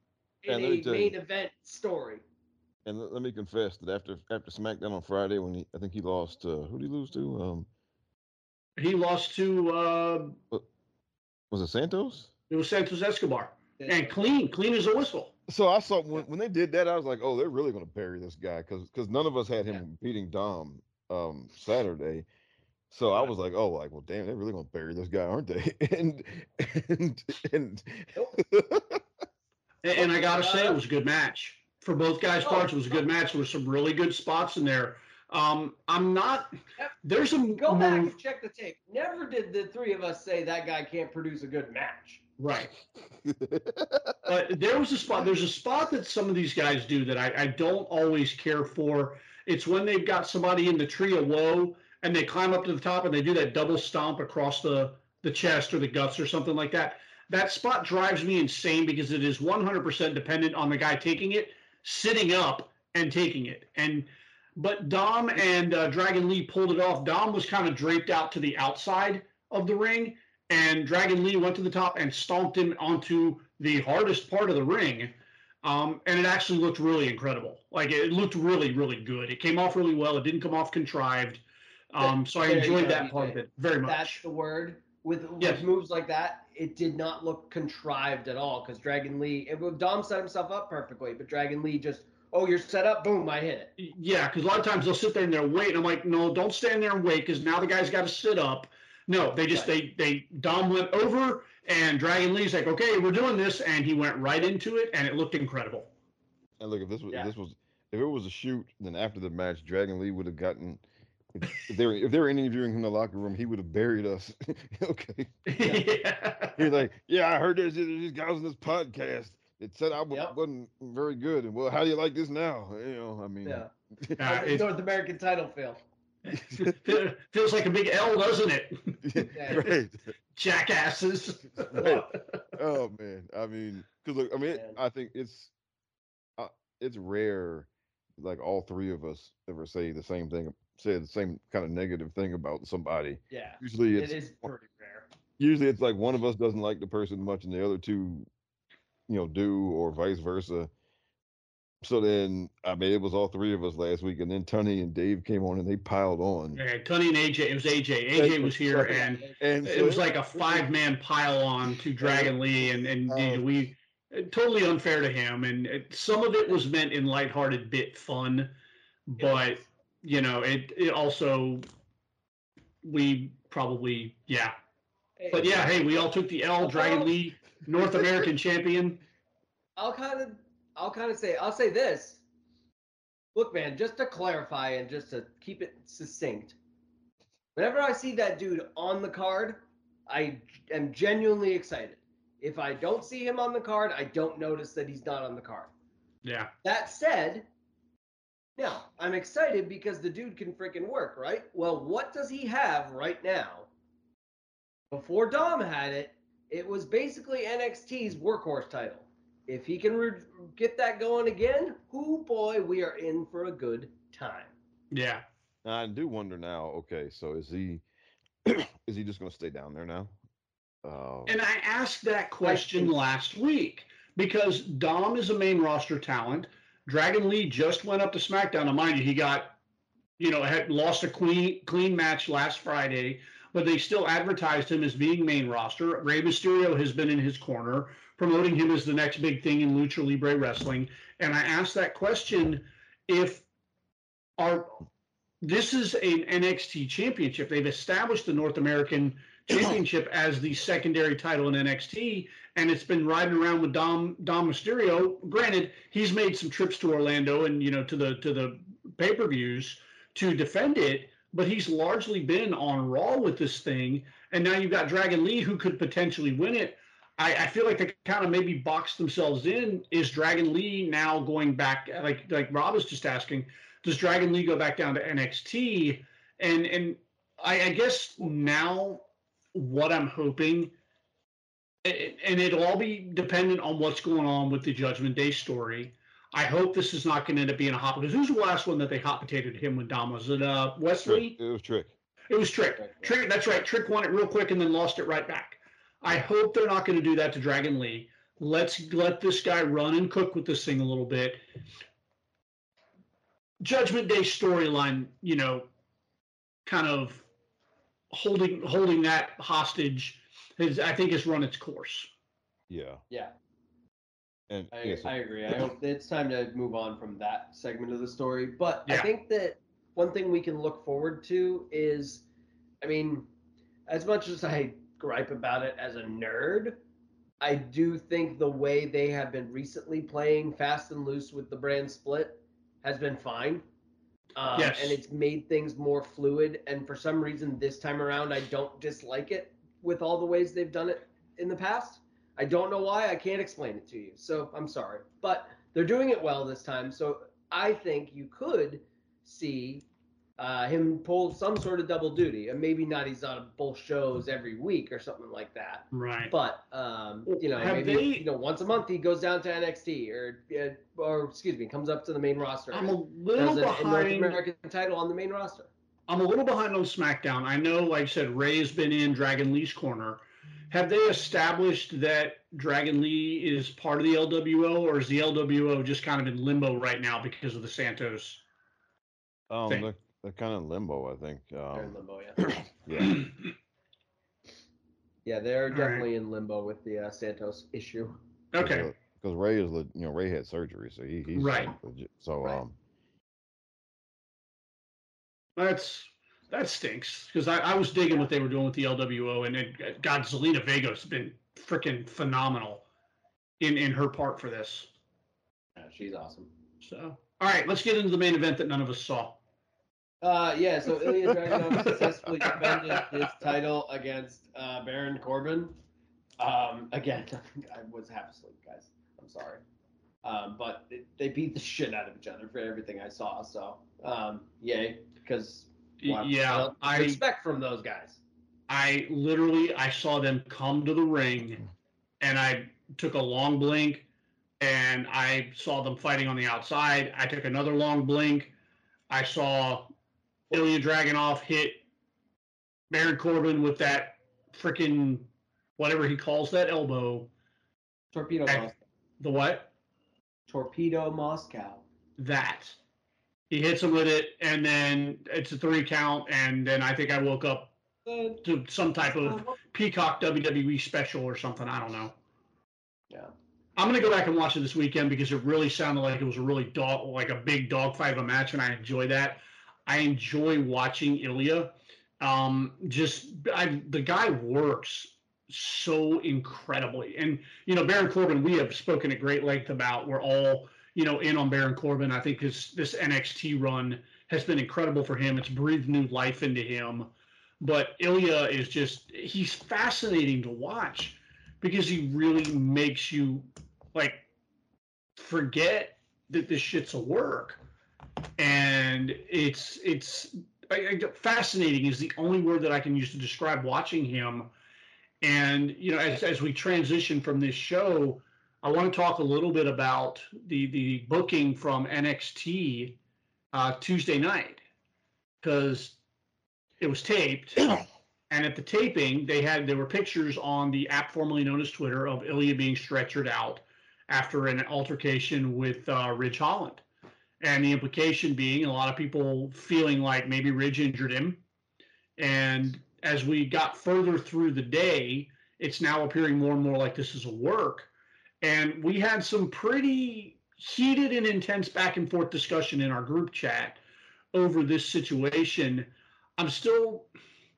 in And let me a tell main you, event story. and let let me confess that after after SmackDown on Friday, when he I think he lost to who did he lose to? Um, He lost to uh, wa- was it Santos? it was Santos Escobar, Yeah. and clean, clean as a whistle. So I saw when, when they did that, I was like, oh, they're really going to bury this guy because because none of us had him Yeah. beating Dom um Saturday. So I was like, oh, like, well, damn, they're really going to bury this guy, aren't they? And and and And, and I gotta say, it was a good match for both guys' Oh, parts. It was a good match. There were some really good spots in there. Um, I'm not. There's some Go back move- and check the tape. Never did the three of us say that guy can't produce a good match. right. But there was a spot. There's a spot that some of these guys do that I, I don't always care for. It's when they've got somebody in the tree of woe and they climb up to the top and they do that double stomp across the, the chest or the guts or something like that. That spot drives me insane because it is one hundred percent dependent on the guy taking it, sitting up and taking it. And but Dom and uh, Dragon Lee pulled it off. Dom was kind of draped out to the outside of the ring, and Dragon Lee went to the top and stomped him onto the hardest part of the ring. Um, and it actually looked really incredible. Like it looked really, really good. It came off really well. It didn't come off contrived. Um, so I There you enjoyed go, that D J. part of it very much. That's the word. With, Yes. with moves like that, it did not look contrived at all because Dragon Lee, it, Dom set himself up perfectly, but Dragon Lee just, oh, you're set up, boom, I hit it. Yeah, because a lot of times they'll sit there and they'll wait. And I'm like, no, don't stand there and wait because now the guy's got to sit up. No, they just, Right. they, they, Dom went over and Dragon Lee's like, okay, we're doing this. And he went right into it and it looked incredible. And look, if this was Yeah. if this was if it was a shoot, then after the match, Dragon Lee would have gotten. If they were if they were interviewing him in the locker room, he would have buried us. Okay. Yeah. He's like, yeah, I heard there's these guys on this podcast. It said I w- Yep. wasn't very good, and well, how do you like this now? You know, I mean, Yeah. Uh, How's the it North American title feel? feels like a big L, doesn't it? Yeah. right. Jackasses. Right. Oh man, I mean, because look, I mean, it, Man. I think it's uh, it's rare, like all three of us ever say the same thing, say the same kind of negative thing about somebody. Yeah. Usually, It it's is pretty rare. usually it's like one of us doesn't like the person much, and the other two, you know, do, or vice versa. So then, I mean, it was all three of us last week, and then Tony and Dave came on, and they piled on. Yeah, Tony and A J, it was A J. A J was here, and And it so was like a five-man pile on to Dragon Lee, and and Oh. we totally unfair to him. And it, some of it was meant in lighthearted bit fun, but you know, it it also we probably yeah. But yeah, hey, we all took the L. Dragon Lee, North American champion. I'll kind of, I'll kind of say, I'll say this. Look, man, just to clarify and just to keep it succinct, whenever I see that dude on the card, I am genuinely excited. If I don't see him on the card, I don't notice that he's not on the card. Yeah, That said, now I'm excited because the dude can freaking work, right? Well, what does he have right now? Before Dom had it, it was basically N X T's workhorse title. If he can re- get that going again, oh boy, we are in for a good time. yeah. Now, I do wonder now. Okay, so is he is he just going to stay down there now? Uh, And I asked that question last week because Dom is a main roster talent. Dragon Lee just went up to SmackDown. And mind you, he got, you know, had lost a clean clean match last Friday, but they still advertised him as being main roster. Rey Mysterio has been in his corner, promoting him as the next big thing in Lucha Libre Wrestling. And I asked that question if our this is an N X T championship. They've established the North American championship as the secondary title in N X T, and it's been riding around with Dom Dom Mysterio. Granted, he's made some trips to Orlando and you know to the to the pay-per-views to defend it, but he's largely been on Raw with this thing. And now you've got Dragon Lee who could potentially win it. I, I feel like they kind of maybe boxed themselves in. Is Dragon Lee now going back, like like Rob was just asking, does Dragon Lee go back down to N X T? And and I, I guess now what I'm hoping, and it'll all be dependent on what's going on with the Judgment Day story. I hope this is not going to end up being a hot, because who's the last one that they hot potatoed him with Dom? Was it uh, Wesley? Trick. It was Trick. It was Trick. Trick. That's right. Trick won it real quick and then lost it right back. I hope they're not going to do that to Dragon Lee. Let's let this guy run and cook with this thing a little bit. Judgment Day storyline, you know, kind of holding holding that hostage, has, I think, has run its course. Yeah. Yeah. And I, yeah, so- I agree. I hope it's time to move on from that segment of the story. But I Yeah. think that one thing we can look forward to is, I mean, as much as I gripe about it as a nerd, I do think the way they have been recently playing fast and loose with the brand split has been fine. Um, Yes. And it's made things more fluid. And for some reason, this time around, I don't dislike it with all the ways they've done it in the past. I don't know why. I can't explain it to you. So I'm sorry. But they're doing it well this time. So I think you could see uh, him pull some sort of double duty. And maybe not he's on both shows every week or something like that. Right. But, um, you know, Have maybe, they- you know, once a month he goes down to N X T or, uh, or excuse me, comes up to the main roster. I'm a and little does a, a North behind. American title on the main roster. I'm a little behind on SmackDown. I know, like I said, Ray's been in Dragon Lee's corner. Have they established that Dragon Lee is part of the L W O, or is the L W O just kind of in limbo right now because of the Santos um, thing? they're, they're kind of in limbo, I think. They're in Um, limbo, yeah. yeah. Yeah, they're right. definitely in limbo with the uh, Santos issue. Okay. Because Ray is, le- you know, Ray had surgery, so he, he's Right. legit. So, Right. um, That's that stinks, because I, I was digging what they were doing with the L W O, and it, God, Zelina Vega's been freaking phenomenal in in her part for this. Yeah, she's awesome. So, all right, let's get into the main event that none of us saw. Uh, yeah, so Ilya Dragunov successfully defended his title against uh, Baron Corbin. Um, again, I was half asleep, guys. I'm sorry. Um, but it, they beat the shit out of each other for everything I saw. So, um, yay, because Y- yeah, what I- to expect from those guys. I literally I saw them come to the ring, and I took a long blink, and I saw them fighting on the outside. I took another long blink. I saw Ilya Dragunov hit Baron Corbin with that freaking whatever he calls that elbow. Torpedo I- Moscow. The what? Torpedo Moscow. That. He hits him with it, and then it's a three count, and then I think I woke up to some type of Peacock W W E special or something. I don't know. Yeah. I'm gonna go back and watch it this weekend because it really sounded like it was a really dog, like a big dogfight of a match, and I enjoy that. I enjoy watching Ilya. Um, just I, the guy works so incredibly, and you know Baron Corbin. We have spoken at great length about. We're all you know in on Baron Corbin. I think this this N X T run has been incredible for him. It's breathed new life into him. But Ilya is just, he's fascinating to watch because he really makes you, like, forget that this shit's a work. And it's, it's I, I, fascinating is the only word that I can use to describe watching him. And, you know, as, as we transition from this show, I want to talk a little bit about the, the booking from N X T uh, Tuesday night, because it was taped, and at the taping, they had there were pictures on the app formerly known as Twitter of Ilya being stretchered out after an altercation with uh, Ridge Holland, and the implication being a lot of people feeling like maybe Ridge injured him. And as we got further through the day, it's now appearing more and more like this is a work. And we had some pretty heated and intense back and forth discussion in our group chat over this situation. I'm still,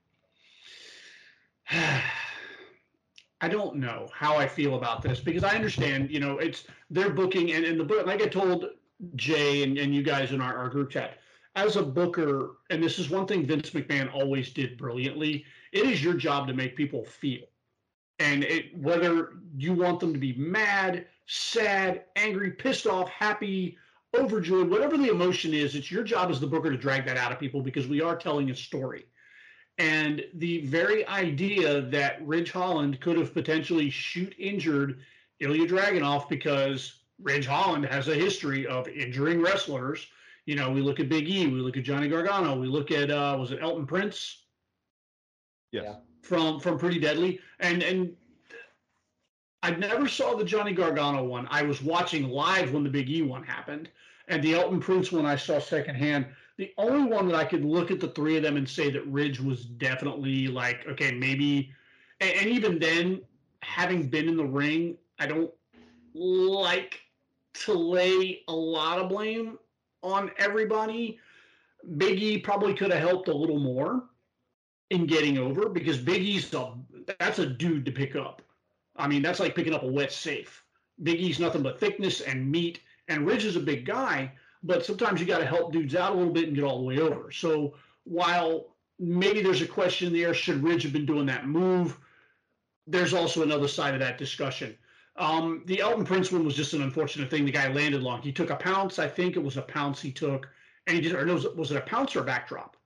I don't know how I feel about this because I understand, you know, it's their booking and, and the book, like I told Jay and, and you guys in our, our group chat, as a booker, and this is one thing Vince McMahon always did brilliantly, it is your job to make people feel. And it, whether you want them to be mad, sad, angry, pissed off, happy, overjoyed, whatever the emotion is, it's your job as the booker to drag that out of people because we are telling a story. And the very idea that Ridge Holland could have potentially shoot injured Ilya Dragunov because Ridge Holland has a history of injuring wrestlers. You know, we look at Big E, we look at Johnny Gargano, we look at, uh, was it Elton Prince? Yes. Yeah. From from Pretty Deadly. And, and I never saw the Johnny Gargano one. I was watching live when the Big E one happened, and the Elton Prince one I saw secondhand. The only one that I could look at the three of them and say that Ridge was definitely like, okay, maybe, and, and even then, having been in the ring, I don't like to lay a lot of blame on everybody. Big E probably could have helped a little more in getting over because Big E's a, that's a dude to pick up. I mean, that's like picking up a wet safe. Big E's nothing but thickness and meat, and Ridge is a big guy, but sometimes you got to help dudes out a little bit and get all the way over. So while maybe there's a question in the air, should Ridge have been doing that move? There's also another side of that discussion. Um, the Elton Prince one was just an unfortunate thing. The guy landed long. He took a pounce. I think it was a pounce he took, and he did. Or no, was it a pounce or a backdrop?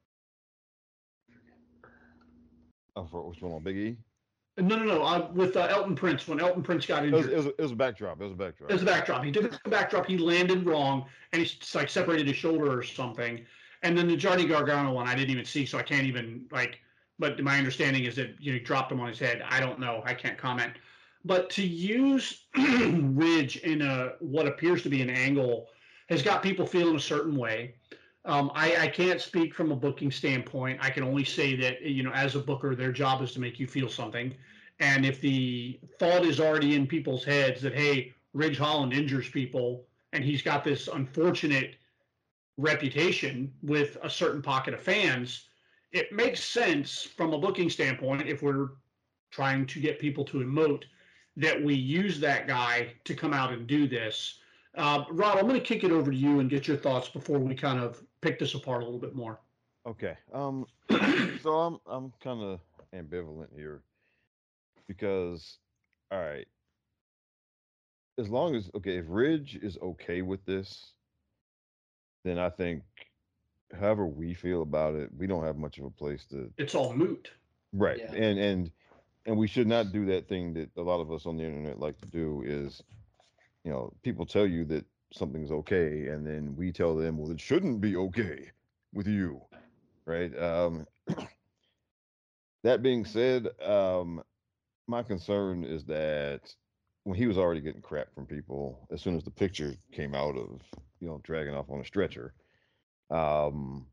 Oh, for which one on Big E? No, no, no. Uh, with uh, Elton Prince, when Elton Prince got It was, injured, it, was, it was a backdrop. It was a backdrop. it was a backdrop. He took a backdrop. He landed wrong, and he like separated his shoulder or something. And then the Johnny Gargano one, I didn't even see, so I can't even like. But my understanding is that you know he dropped him on his head. I don't know. I can't comment. But to use Ridge in a what appears to be an angle has got people feeling a certain way. Um, I, I can't speak from a booking standpoint. I can only say that, you know, as a booker, their job is to make you feel something. And if the thought is already in people's heads that, hey, Ridge Holland injures people and he's got this unfortunate reputation with a certain pocket of fans, it makes sense from a booking standpoint, if we're trying to get people to emote, that we use that guy to come out and do this. Uh, Rob, I'm going to kick it over to you and get your thoughts before we kind of pick this apart a little bit more. Okay. Um. So I'm I'm kind of ambivalent here because, all right, as long as okay, if Ridge is okay with this, then I think, however we feel about it, we don't have much of a place to. It's all moot. Right. Yeah. And and and we should not do that thing that a lot of us on the internet like to do is, you know, people tell you that something's okay, and then we tell them, well, it shouldn't be okay with you, right? Um, that being said, um, my concern is that when he was already getting crap from people as soon as the picture came out of, you know, dragging off on a stretcher, um,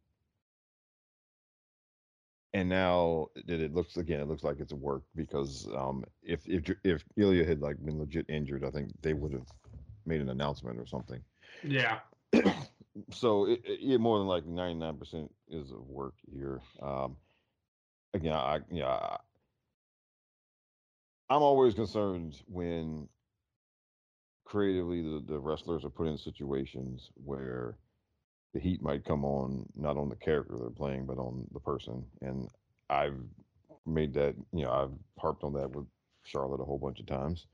and now that it looks again, it looks like it's a work because um, if if if Ilya had like been legit injured, I think they would have made an announcement or something. Yeah. So it, it, yeah, more than like ninety-nine percent is of work here. Um, again, I yeah, I, I'm always concerned when creatively the, the wrestlers are put in situations where the heat might come on, not on the character they're playing, but on the person. And I've made that, you know, I've harped on that with Charlotte a whole bunch of times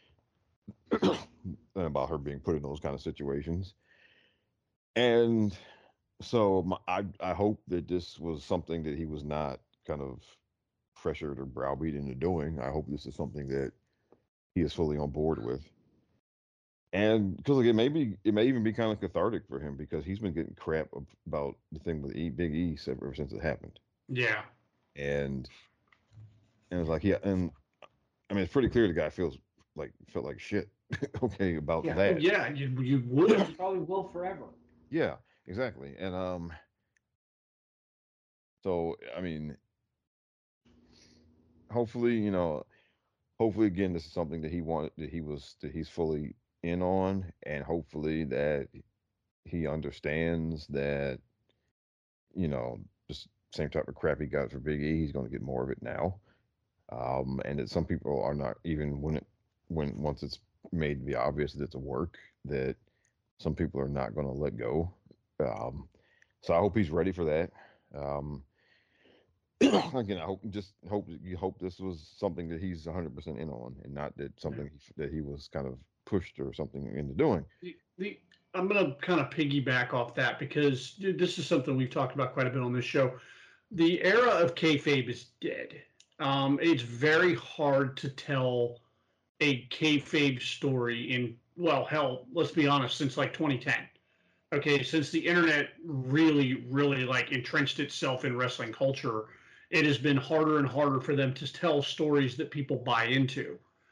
about her being put in those kind of situations. And so my, I, I hope that this was something that he was not kind of pressured or browbeat into doing. I hope this is something that he is fully on board with. And because like, it may be, it may even be kind of cathartic for him because he's been getting crap about the thing with E, Big E ever since it happened. Yeah. And and it's like, yeah, and I mean, it's pretty clear the guy feels like felt like shit. Okay, about Yeah. that. Yeah, you you would. Probably will forever. Yeah, exactly. And um, so I mean, hopefully, you know, hopefully again, this is something that he wanted, that he was, that he's fully in on, and hopefully that he understands that, you know, just same type of crap he got for Big E, he's going to get more of it now. Um, and that some people are not even when it when once it's made to be obvious that it's a work, that some people are not going to let go. Um, so I hope he's ready for that. Um, again, I hope just hope you hope this was something that he's one hundred percent in on, and not that something he, that he was kind of pushed or something into doing. The, the, I'm going to kind of piggyback off that because dude, this is something we've talked about quite a bit on this show. The era of kayfabe is dead. Um, it's very hard to tell a kayfabe story in, well, hell, let's be honest, since like twenty ten. Okay, since the internet really, really like entrenched itself in wrestling culture, it has been harder and harder for them to tell stories that people buy into.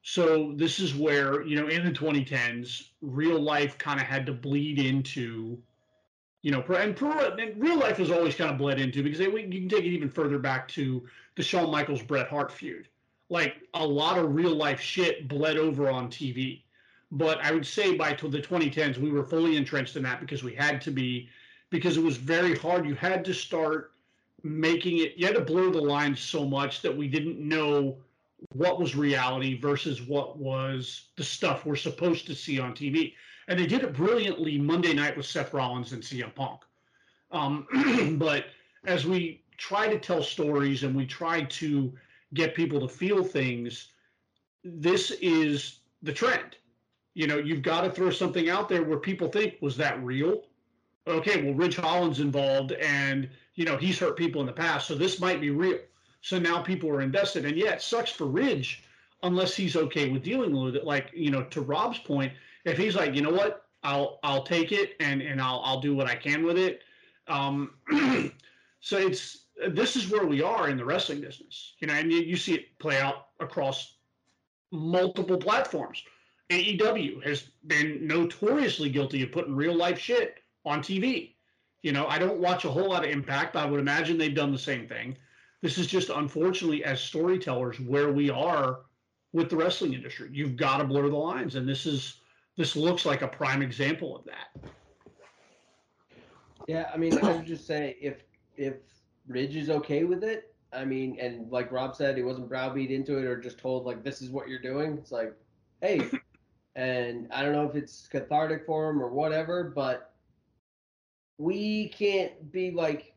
So this is where, you know, in the twenty tens, real life kind of had to bleed into, you know, and, pro, and real life has always kind of bled into, because they, you can take it even further back to the Shawn Michaels Bret Hart feud. Like, a lot of real life shit bled over on T V. But I would say by the twenty tens, we were fully entrenched in that because we had to be, because it was very hard. You had to start making it, you had to blur the lines so much that we didn't know what was reality versus what was the stuff we're supposed to see on T V. And they did it brilliantly Monday night with Seth Rollins and C M Punk. Um, but as we try to tell stories and we try to get people to feel things, this is the trend. You know, you've got to throw something out there where people think, was that real? Okay, well, Ridge Holland's involved, and, you know, he's hurt people in the past, so this might be real. So now people are invested. And yeah, it sucks for Ridge unless he's okay with dealing with it. Like, you know, to Rob's point, if he's like, you know what, I'll I'll take it and, and I'll I'll do what I can with it. Um, so it's this is where we are in the wrestling business. You know, and you, you see it play out across multiple platforms. A E W has been notoriously guilty of putting real life shit on T V. You know, I don't watch a whole lot of Impact, but I would imagine they've done the same thing. This is just, unfortunately, as storytellers, where we are with the wrestling industry. You've got to blur the lines, and this is this looks like a prime example of that. Yeah, I mean, I would just say if if Ridge is okay with it, I mean, and like Rob said, he wasn't browbeat into it or just told, like, this is what you're doing. It's like, hey, and I don't know if it's cathartic for him or whatever, but we can't be like,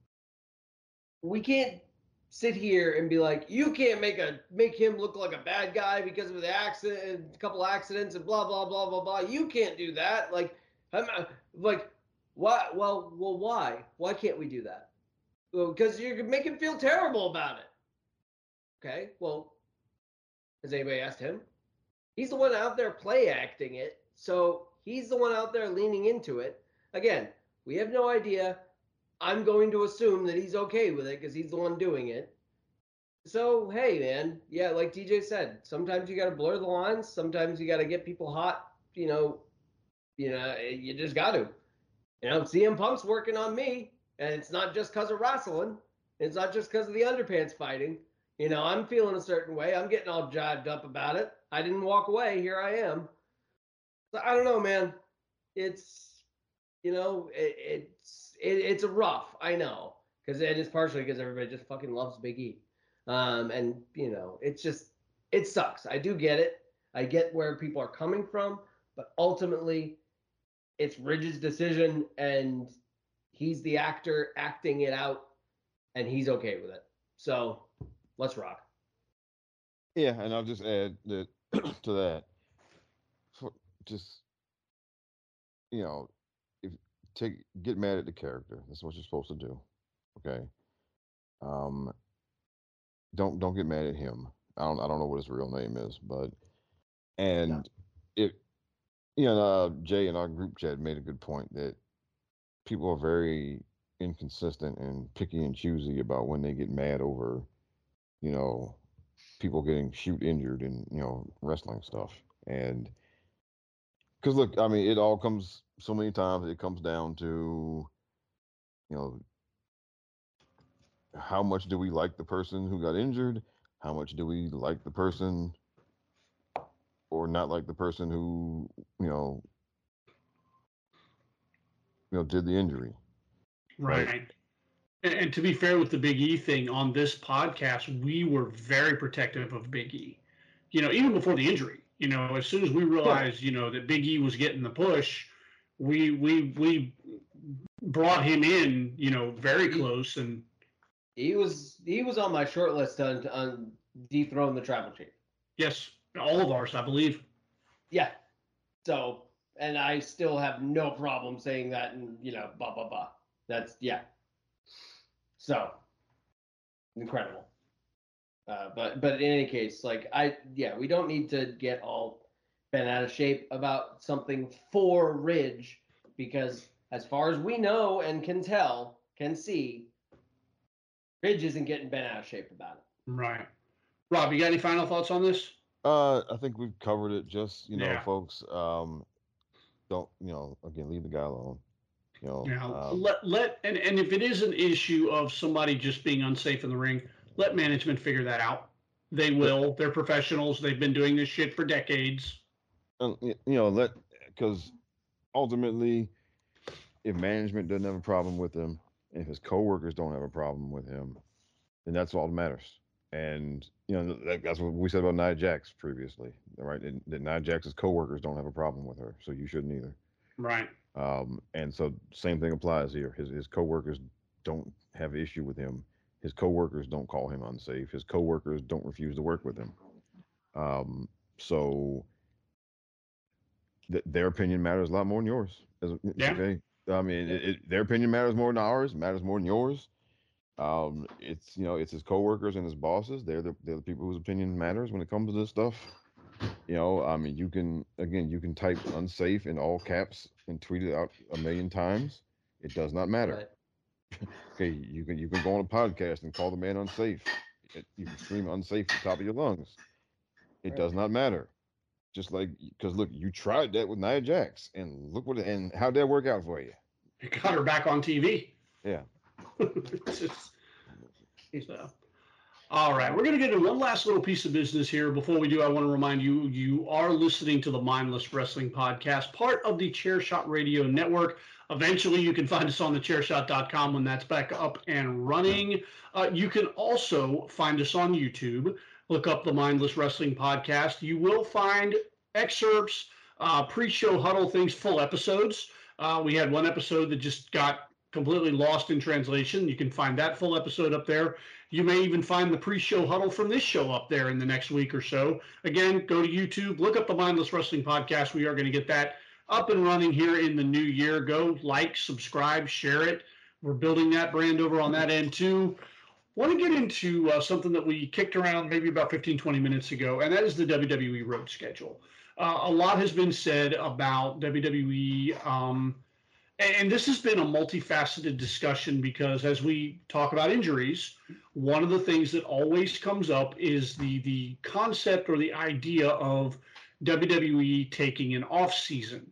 we can't sit here and be like, you can't make a make him look like a bad guy because of the accident, a couple accidents and blah blah blah blah blah. You can't do that. Like, I'm like, why? Well, well, why? Why can't we do that? Well, because you're making him feel terrible about it. Okay. Well, has anybody asked him? He's the one out there play acting it, so he's the one out there leaning into it. Again, we have no idea. I'm going to assume that he's okay with it because he's the one doing it. So, hey, man, yeah, like D J said, sometimes you got to blur the lines. Sometimes you got to get people hot. You know, you know, you just got to. You know, C M Punk's working on me, and it's not just because of wrestling. It's not just because of the underpants fighting. You know, I'm feeling a certain way. I'm getting all jived up about it. I didn't walk away. Here I am. So I don't know, man. It's, you know, it, it's it, it's a rough. I know, because it is partially because everybody just fucking loves Big E, um, and you know, it's just it sucks. I do get it. I get where people are coming from, but ultimately, it's Ridge's decision, and he's the actor acting it out, and he's okay with it. So let's rock. Yeah, and I'll just add that to that. For just you know, if take get mad at the character. That's what you're supposed to do. Okay. Um. Don't don't get mad at him. I don't I don't know what his real name is, but and yeah. it you know uh, Jay in our group chat made a good point that people are very inconsistent and picky and choosy about when they get mad over, you know, people getting shoot injured in, you know, wrestling stuff. And because look, I mean, it all comes so many times, it comes down to, you know, how much do we like the person who got injured? How much do we like the person or not like the person who, you know, you know, did the injury? Right. right? And, and to be fair with the Big E thing, on this podcast, we were very protective of Big E. You know, even before the injury. You know, as soon as we realized, you know, that Big E was getting the push, we we we brought him in, you know, very close, and he was he was on my short list on on dethrone the Tribal Chief. Yes, all of ours, I believe. Yeah. So, and I still have no problem saying that, and you know, blah blah blah. That's yeah. So incredible. Uh, but but in any case, like I yeah, we don't need to get all bent out of shape about something for Ridge, because as far as we know and can tell, can see, Ridge isn't getting bent out of shape about it. Right. Rob, you got any final thoughts on this? Uh, I think we've covered it. Just you know, Yeah. folks, um, don't you know? Again, leave the guy alone. You know, Yeah, um, let let and, and if it is an issue of somebody just being unsafe in the ring, let management figure that out. They will. They're professionals. They've been doing this shit for decades. and, y- you know, let because ultimately, if management doesn't have a problem with him, and if his coworkers don't have a problem with him, then that's all that matters. And you know, that, that's what we said about Nia Jax previously, right? And, that Nia Jax's coworkers don't have a problem with her, so you shouldn't either. Right. Um, and so same thing applies here. His his coworkers don't have issue with him. His coworkers don't call him unsafe. His coworkers don't refuse to work with him. Um, so th- their opinion matters a lot more than yours. As- Yeah. Okay. I mean, it, it, their opinion matters more than ours. Matters more than yours. Um, it's you know, it's his coworkers and his bosses. They're the they're the people whose opinion matters when it comes to this stuff. You know, I mean, you can again, you can type unsafe in all caps and tweet it out a million times. It does not matter. Right. Okay, you can you can go on a podcast and call the man unsafe. It, you can scream unsafe at the top of your lungs. It Right. does not matter. Just like because look, you tried that with Nia Jax, and look what and how'd that work out for you? It got her back on T V. Yeah. It's just, so. All right, we're going to get into one last little piece of business here. Before we do, I want to remind you, you are listening to the Mindless Wrestling Podcast, part of the Chairshot Radio Network. Eventually, you can find us on the chair shot dot com when that's back up and running. Uh, you can also find us on YouTube. Look up the Mindless Wrestling Podcast. You will find excerpts, uh, pre-show huddle things, full episodes. Uh, we had one episode that just got completely lost in translation. You can find that full episode up there. You may even find the pre-show huddle from this show up there in the next week or so. Again, go to YouTube, look up the Mindless Wrestling Podcast. We are going to get that up and running here in the new year. Go like, subscribe, share it. We're building that brand over on that end too. Want to get into uh, something that we kicked around maybe about fifteen, twenty minutes ago, and that is the W W E road schedule. Uh, a lot has been said about W W E, um, and this has been a multifaceted discussion because as we talk about injuries, one of the things that always comes up is the the concept or the idea of W W E taking an off season.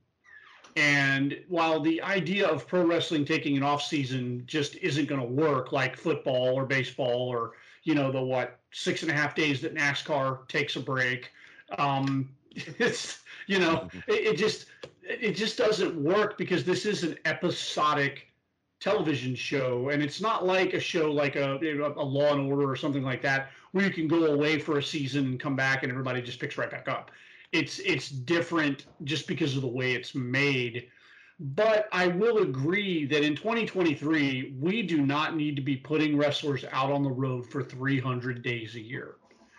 And while the idea of pro wrestling taking an off season just isn't going to work like football or baseball or, you know, the what, six and a half days that NASCAR takes a break, um, it's, you know, it, it just, it just doesn't work because this is an episodic television show. And it's not like a show like a, a Law and Order or something like that, where you can go away for a season and come back and everybody just picks right back up. It's it's different just because of the way it's made. But I will agree that in twenty twenty-three, we do not need to be putting wrestlers out on the road for three hundred days a year.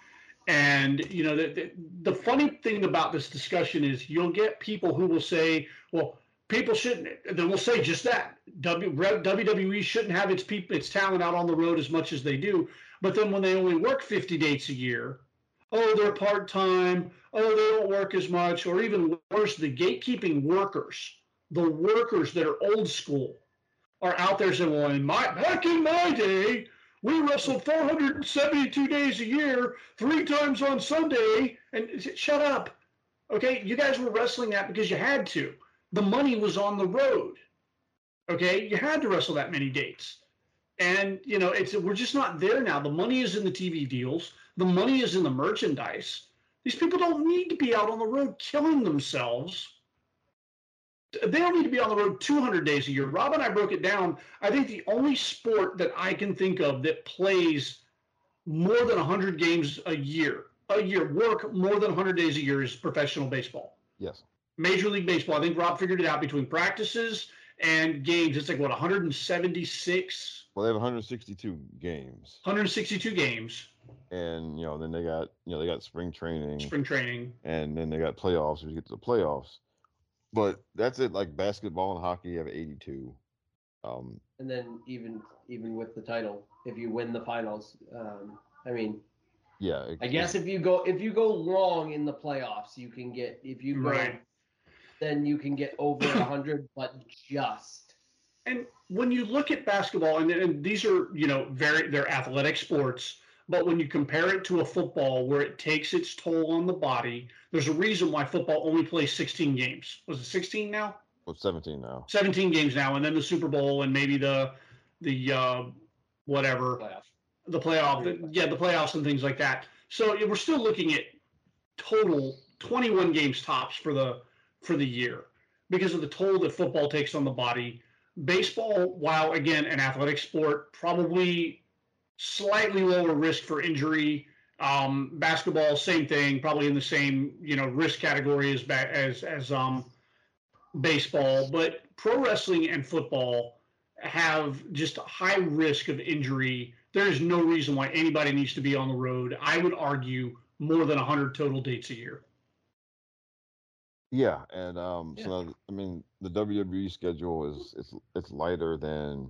And, you know, the, the, the funny thing about this discussion is you'll get people who will say, well, people shouldn't, they will say just that. W W E shouldn't have its people, its talent out on the road as much as they do. But then when they only work fifty dates a year, oh, they're part-time, oh, they don't work as much, or even worse, the gatekeeping workers, the workers that are old school, are out there saying, well, in my, back in my day, we wrestled four hundred seventy-two days a year, three times on Sunday, and shut up. Okay, you guys were wrestling that because you had to. The money was on the road. Okay, you had to wrestle that many dates. And, you know, it's we're just not there now. The money is in the T V deals. The money is in the merchandise. These people don't need to be out on the road killing themselves. They don't need to be on the road two hundred days a year. Rob and I broke it down. I think the only sport that I can think of that plays more than one hundred games a year, a year, work more than one hundred days a year is professional baseball. Yes. Major League Baseball. I think Rob figured it out between practices and games. It's like, what, one hundred seventy-six? Well, they have one hundred sixty-two games. one hundred sixty-two games. And you know, then they got you know they got spring training, Spring training, and then they got playoffs. If you get to the playoffs, but that's it. Like basketball and hockey, you have eighty-two. Um, And then even even with the title, if you win the finals, um, I mean, yeah. It, I guess if you go if you go long in the playoffs, you can get if you go, right. then you can get over a hundred, but just. And when you look at basketball, and, and these are, you know, very, they're athletic sports. But when you compare it to a football where it takes its toll on the body, there's a reason why football only plays sixteen games. Was it sixteen now? Well, seventeen now. seventeen games now, and then the Super Bowl and maybe the the uh, whatever Playoffs. the playoff, the, yeah, the playoffs and things like that. So we're still looking at total twenty-one games tops for the for the year because of the toll that football takes on the body. Baseball, while again an athletic sport, probably slightly lower risk for injury. Um, basketball, same thing, probably in the same you know risk category as as as um, baseball. But pro wrestling and football have just a high risk of injury. There is no reason why anybody needs to be on the road. I would argue more than one hundred total dates a year. Yeah, and um, Yeah. so I mean, the W W E schedule is it's it's lighter than.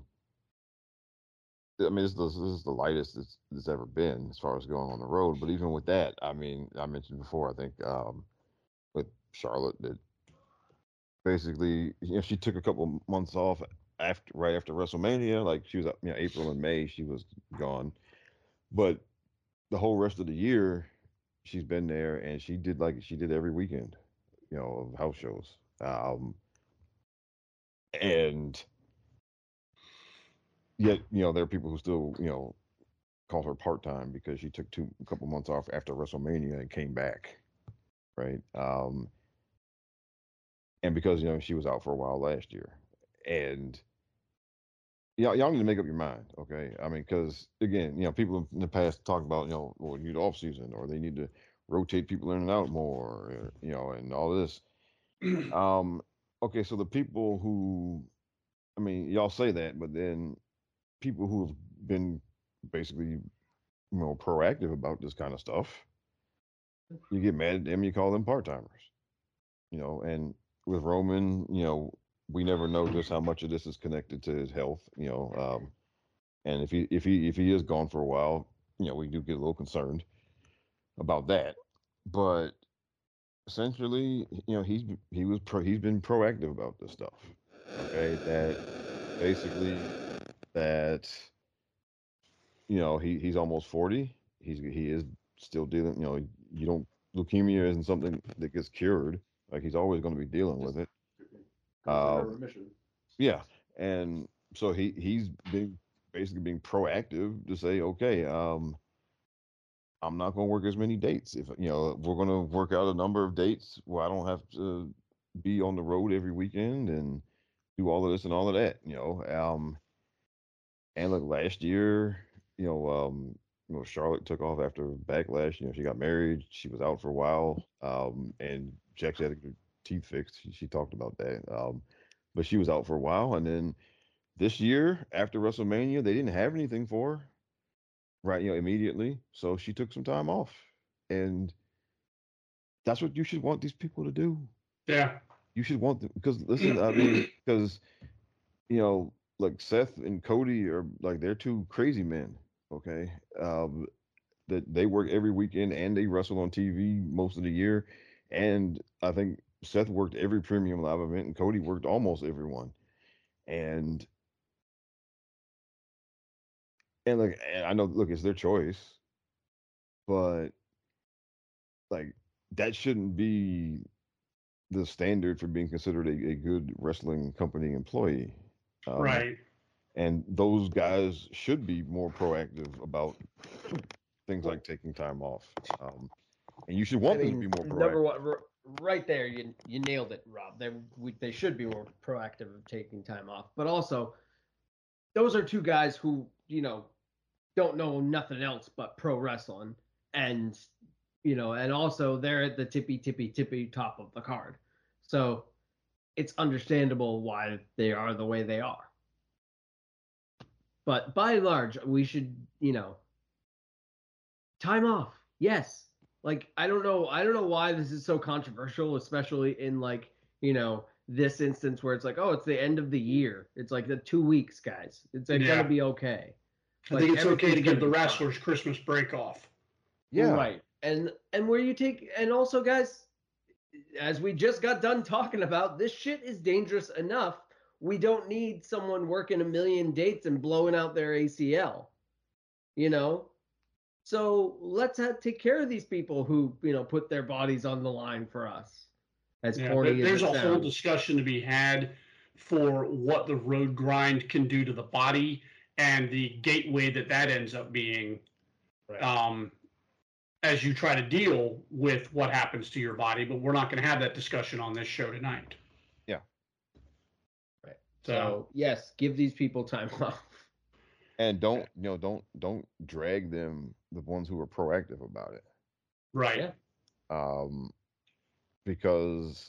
I mean, this, this is the lightest it's, it's ever been as far as going on the road. But even with that, I mean, I mentioned before, I think um, with Charlotte that basically, you know, she took a couple months off after right after WrestleMania. Like she was, you know, April and May, she was gone. But the whole rest of the year, she's been there, and she did like she did every weekend, you know, of house shows. Um, and yet, you know, there are people who still, you know, call her part time because she took two a couple months off after WrestleMania and came back, right? Um, and because you know she was out for a while last year, and y'all y'all need to make up your mind, okay? I mean, because again, you know, people in the past talk about you know, well, you need off season or they need to rotate people in and out more, or, you know, and all this. Um, okay, so the people who, I mean, y'all say that, but then people who have been basically, you know, proactive about this kind of stuff, you get mad at them, you call them part timers, you know. And with Roman, you know, we never know just how much of this is connected to his health, you know. Um, and if he if he if he is gone for a while, you know, we do get a little concerned about that. But essentially, you know, he's he was pro, he's been proactive about this stuff. Okay, that basically that you know he he's almost forty. He's he is still dealing. You know, you don't leukemia isn't something that gets cured. Like he's always going to be dealing with it. Consider Um, remission. yeah, and so he he's been basically being proactive to say, okay, um, I'm not going to work as many dates. If you know, we're going to work out a number of dates where I don't have to be on the road every weekend and do all of this and all of that. You know, um, and look, last year, you know, um, you know, Charlotte took off after backlash. You know, she got married. She was out for a while, um, and she actually had to get her teeth fixed. She, she talked about that. Um, but she was out for a while, and then this year after WrestleMania, they didn't have anything for her, right? You know, immediately. So she took some time off, and that's what you should want these people to do. Yeah. You should want them because listen, I mean, because you know, like Seth and Cody are like they're two crazy men. Okay, um, that they work every weekend and they wrestle on T V most of the year, and I think Seth worked every premium live event and Cody worked almost every one, and and like and I know, look, it's their choice, but like that shouldn't be the standard for being considered a, a good wrestling company employee. Um, Right. And those guys should be more proactive about things like taking time off. Um, and you should want I them mean, to be more number proactive. one, r- right there, you you nailed it, Rob. They we, they should be more proactive of taking time off. But also, those are two guys who you know don't know nothing else but pro wrestling, and you know, and also they're at the tippy tippy tippy top of the card. So it's understandable why they are the way they are. But by and large, we should, you know, time off. Yes. Like I don't know, I don't know why this is so controversial, especially in like, you know, this instance where it's like, oh, it's the end of the year. It's like the two weeks, guys. It's like, Yeah. gonna be okay. I Like, think it's okay to everything's give the gonna be fine. wrestlers Christmas break off. Yeah. Right. And and where you take and also guys, as we just got done talking about, this shit is dangerous enough. We don't need someone working a million dates and blowing out their A C L. You know? So let's have, take care of these people who, you know, put their bodies on the line for us. As Yeah, corny there- as there's it a whole sounds. discussion to be had for what the road grind can do to the body and the gateway that that ends up being, Right. um, as you try to deal with what happens to your body. But we're not going to have that discussion on this show tonight. Yeah. Right. So, So yes, give these people time off. And don't you know? Don't don't drag them. The ones who are proactive about it. right. Yeah. Um, because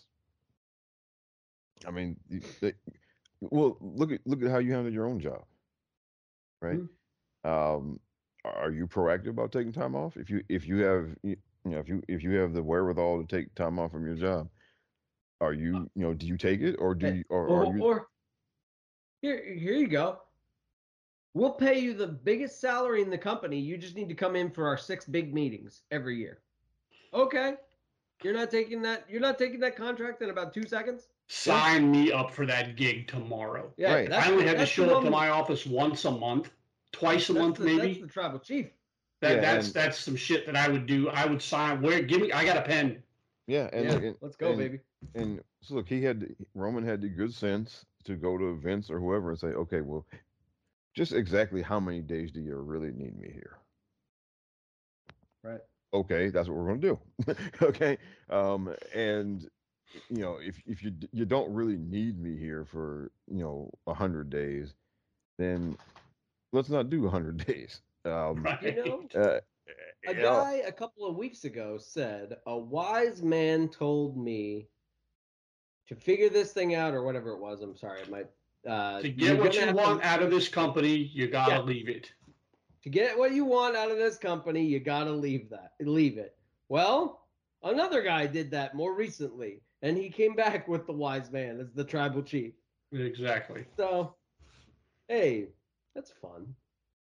I mean, you- they, well, look at look at how you handle your own job, right? Um, are you proactive about taking time off? If you if you have you you know if you if you have the wherewithal to take time off from your job, are you you know do you take it or do Hey, you or Or, are you or here, here you go. We'll pay you the biggest salary in the company. You just need to come in for our six big meetings every year. Okay. You're not taking that. You're not taking that contract in about two seconds. Sign me up for that gig tomorrow. Yeah, Right. that's I only the- have to that's the show up to one- my office once a month, twice a that's month the- maybe. That's the tribal chief. That Yeah, that's and- that's some shit that I would do. I would sign. Where? Give me. I got a pen. yeah and, yeah, look, and let's go, and, baby. And so look, he had the- Roman had the good sense to go to Vince or whoever and say, okay, well, just exactly how many days do you really need me here? Right. Okay, that's what we're going to do. Okay, um, and you know, if if you d- you don't really need me here for you know a hundred days, then let's not do a hundred days. Um, Right. You know, uh, a you know, guy a couple of weeks ago said, "A wise man told me to figure this thing out," or whatever it was. I'm sorry, my uh, To you're get what gonna you have want to, out of this company, you gotta Yeah. leave it. to get what you want out of this company, you gotta leave that, leave it. Well, another guy did that more recently, and he came back with the wise man as the tribal chief. Exactly. So, hey, that's fun.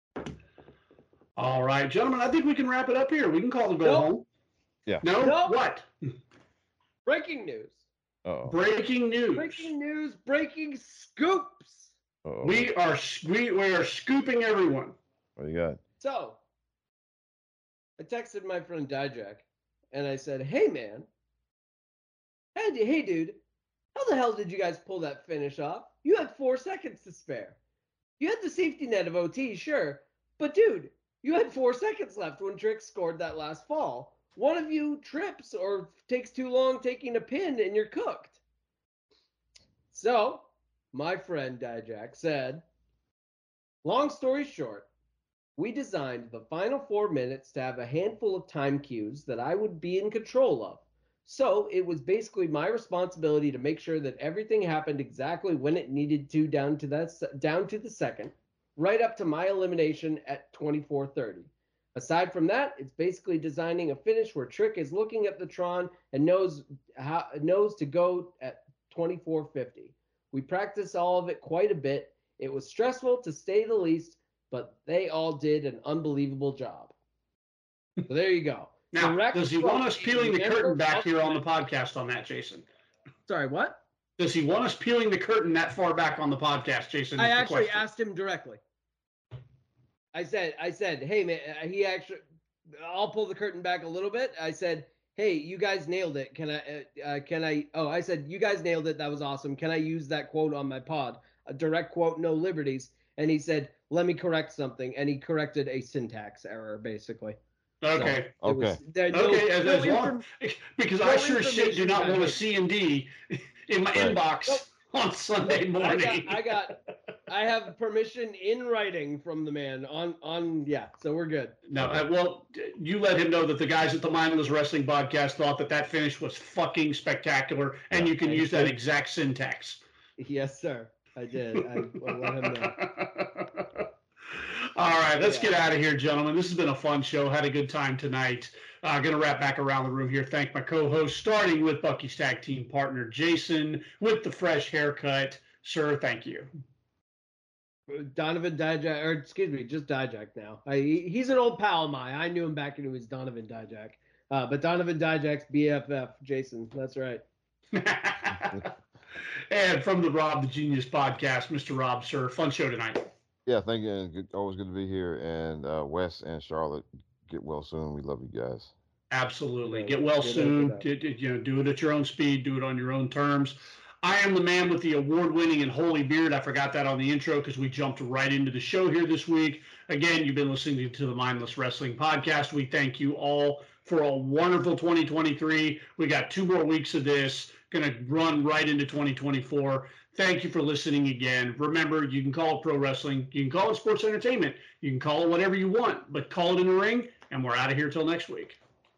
All right, gentlemen. I think we can wrap it up here. We can call the go Nope. home. Yeah. No. Nope. What? Breaking news. uh-oh, Breaking news. Breaking news. Breaking scoops. uh-oh. We are we, we are scooping everyone. What do you got? So, I texted my friend Dijak, and I said, "Hey, man. Hey, hey, dude. How the hell did you guys pull that finish off? You had four seconds to spare. You had the safety net of O T, sure, but dude, you had four seconds left when Trick scored that last fall. One of you trips or takes too long taking a pin, and you're cooked." So, my friend Dijak said, long story short, we designed the final four minutes to have a handful of time cues that I would be in control of. So it was basically my responsibility to make sure that everything happened exactly when it needed to, down to that se- down to the second, right up to my elimination at twenty-four thirty. Aside from that, it's basically designing a finish where Trick is looking at the Tron and knows how knows to go at twenty-four fifty. We practiced all of it quite a bit. It was stressful to say the least, but they all did an unbelievable job. So there you go. Now, Direct does he from want us peeling the Denver curtain back up- here on the podcast on that, Jason? Sorry, what? Does he want us peeling the curtain that far back on the podcast, Jason? I is the actually question. asked him directly. I said, I said, hey man, uh, he actually, I'll pull the curtain back a little bit. I said, hey, you guys nailed it. Can I, uh, uh, can I, oh, I said, you guys nailed it. That was awesome. Can I use that quote on my pod? A direct quote, no liberties. And he said, let me correct something. And he corrected a syntax error, basically. Okay. So it was- Okay. there- no- Okay, as, no as long inform- because no I sure as shit do information not got want a hidden. C and D in my Right. inbox Nope. on Sunday I morning. got, I got, I have permission in writing from the man on, on, yeah. So we're good. No, I, well, you let him know that the guys at the Mindless Wrestling Podcast thought that that finish was fucking spectacular, and you can I use that did. exact syntax. Yes, sir. I did. I, I let him know. All right, let's Yeah. get out of here, gentlemen. This has been a fun show. Had a good time tonight. Uh, going to wrap back around the room here. Thank my co-host, starting with Bucky's tag team partner, Jason, with the fresh haircut. Sir, thank you. Donovan Dijak, or excuse me, just Dijak now. I, he- he's an old pal of mine. I knew him back when he was Donovan Dijak. Uh, but Donovan Dijak's B F F, Jason. That's right. And from the Rob the Genius podcast, Mister Rob, sir, fun show tonight. Yeah, thank you. and Good, always good to be here. And uh, Wes and Charlotte, get well soon. We love you guys. Absolutely. Yeah, Get well get soon. over that. Do, do- you know, do it at your own speed. Do it on your own terms. I am the man with the award-winning and holy beard. I forgot that on the intro because we jumped right into the show here this week. Again, you've been listening to the Mindless Wrestling Podcast. We thank you all for a wonderful twenty twenty-three. We got two more weeks of this. Going to run right into twenty twenty-four. Thank you for listening again. Remember, you can call it pro wrestling. You can call it sports entertainment. You can call it whatever you want, but call it in the ring, and we're out of here till next week.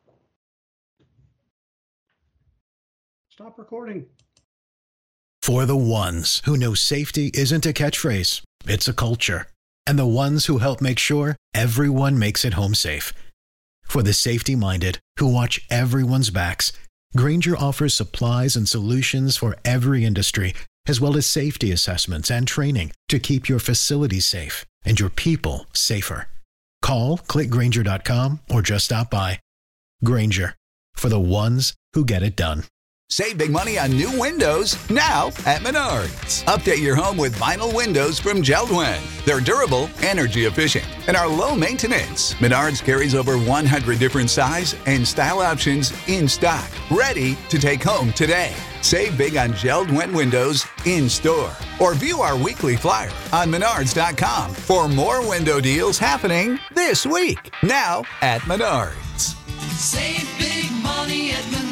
Stop recording. For the ones who know safety isn't a catchphrase, it's a culture. And the ones who help make sure everyone makes it home safe. For the safety-minded who watch everyone's backs, Grainger offers supplies and solutions for every industry, as well as safety assessments and training to keep your facilities safe and your people safer. Call, click Grainger dot com, or just stop by. Grainger, for the ones who get it done. Save big money on new windows now at Menards. Update your home with vinyl windows from Jeld-Wen. They're durable, energy efficient, and are low maintenance. Menards carries over one hundred different size and style options in stock, ready to take home today. Save big on Jeld-Wen windows in store, or view our weekly flyer on Menards dot com for more window deals happening this week. Now at Menards. Save big money at Menards.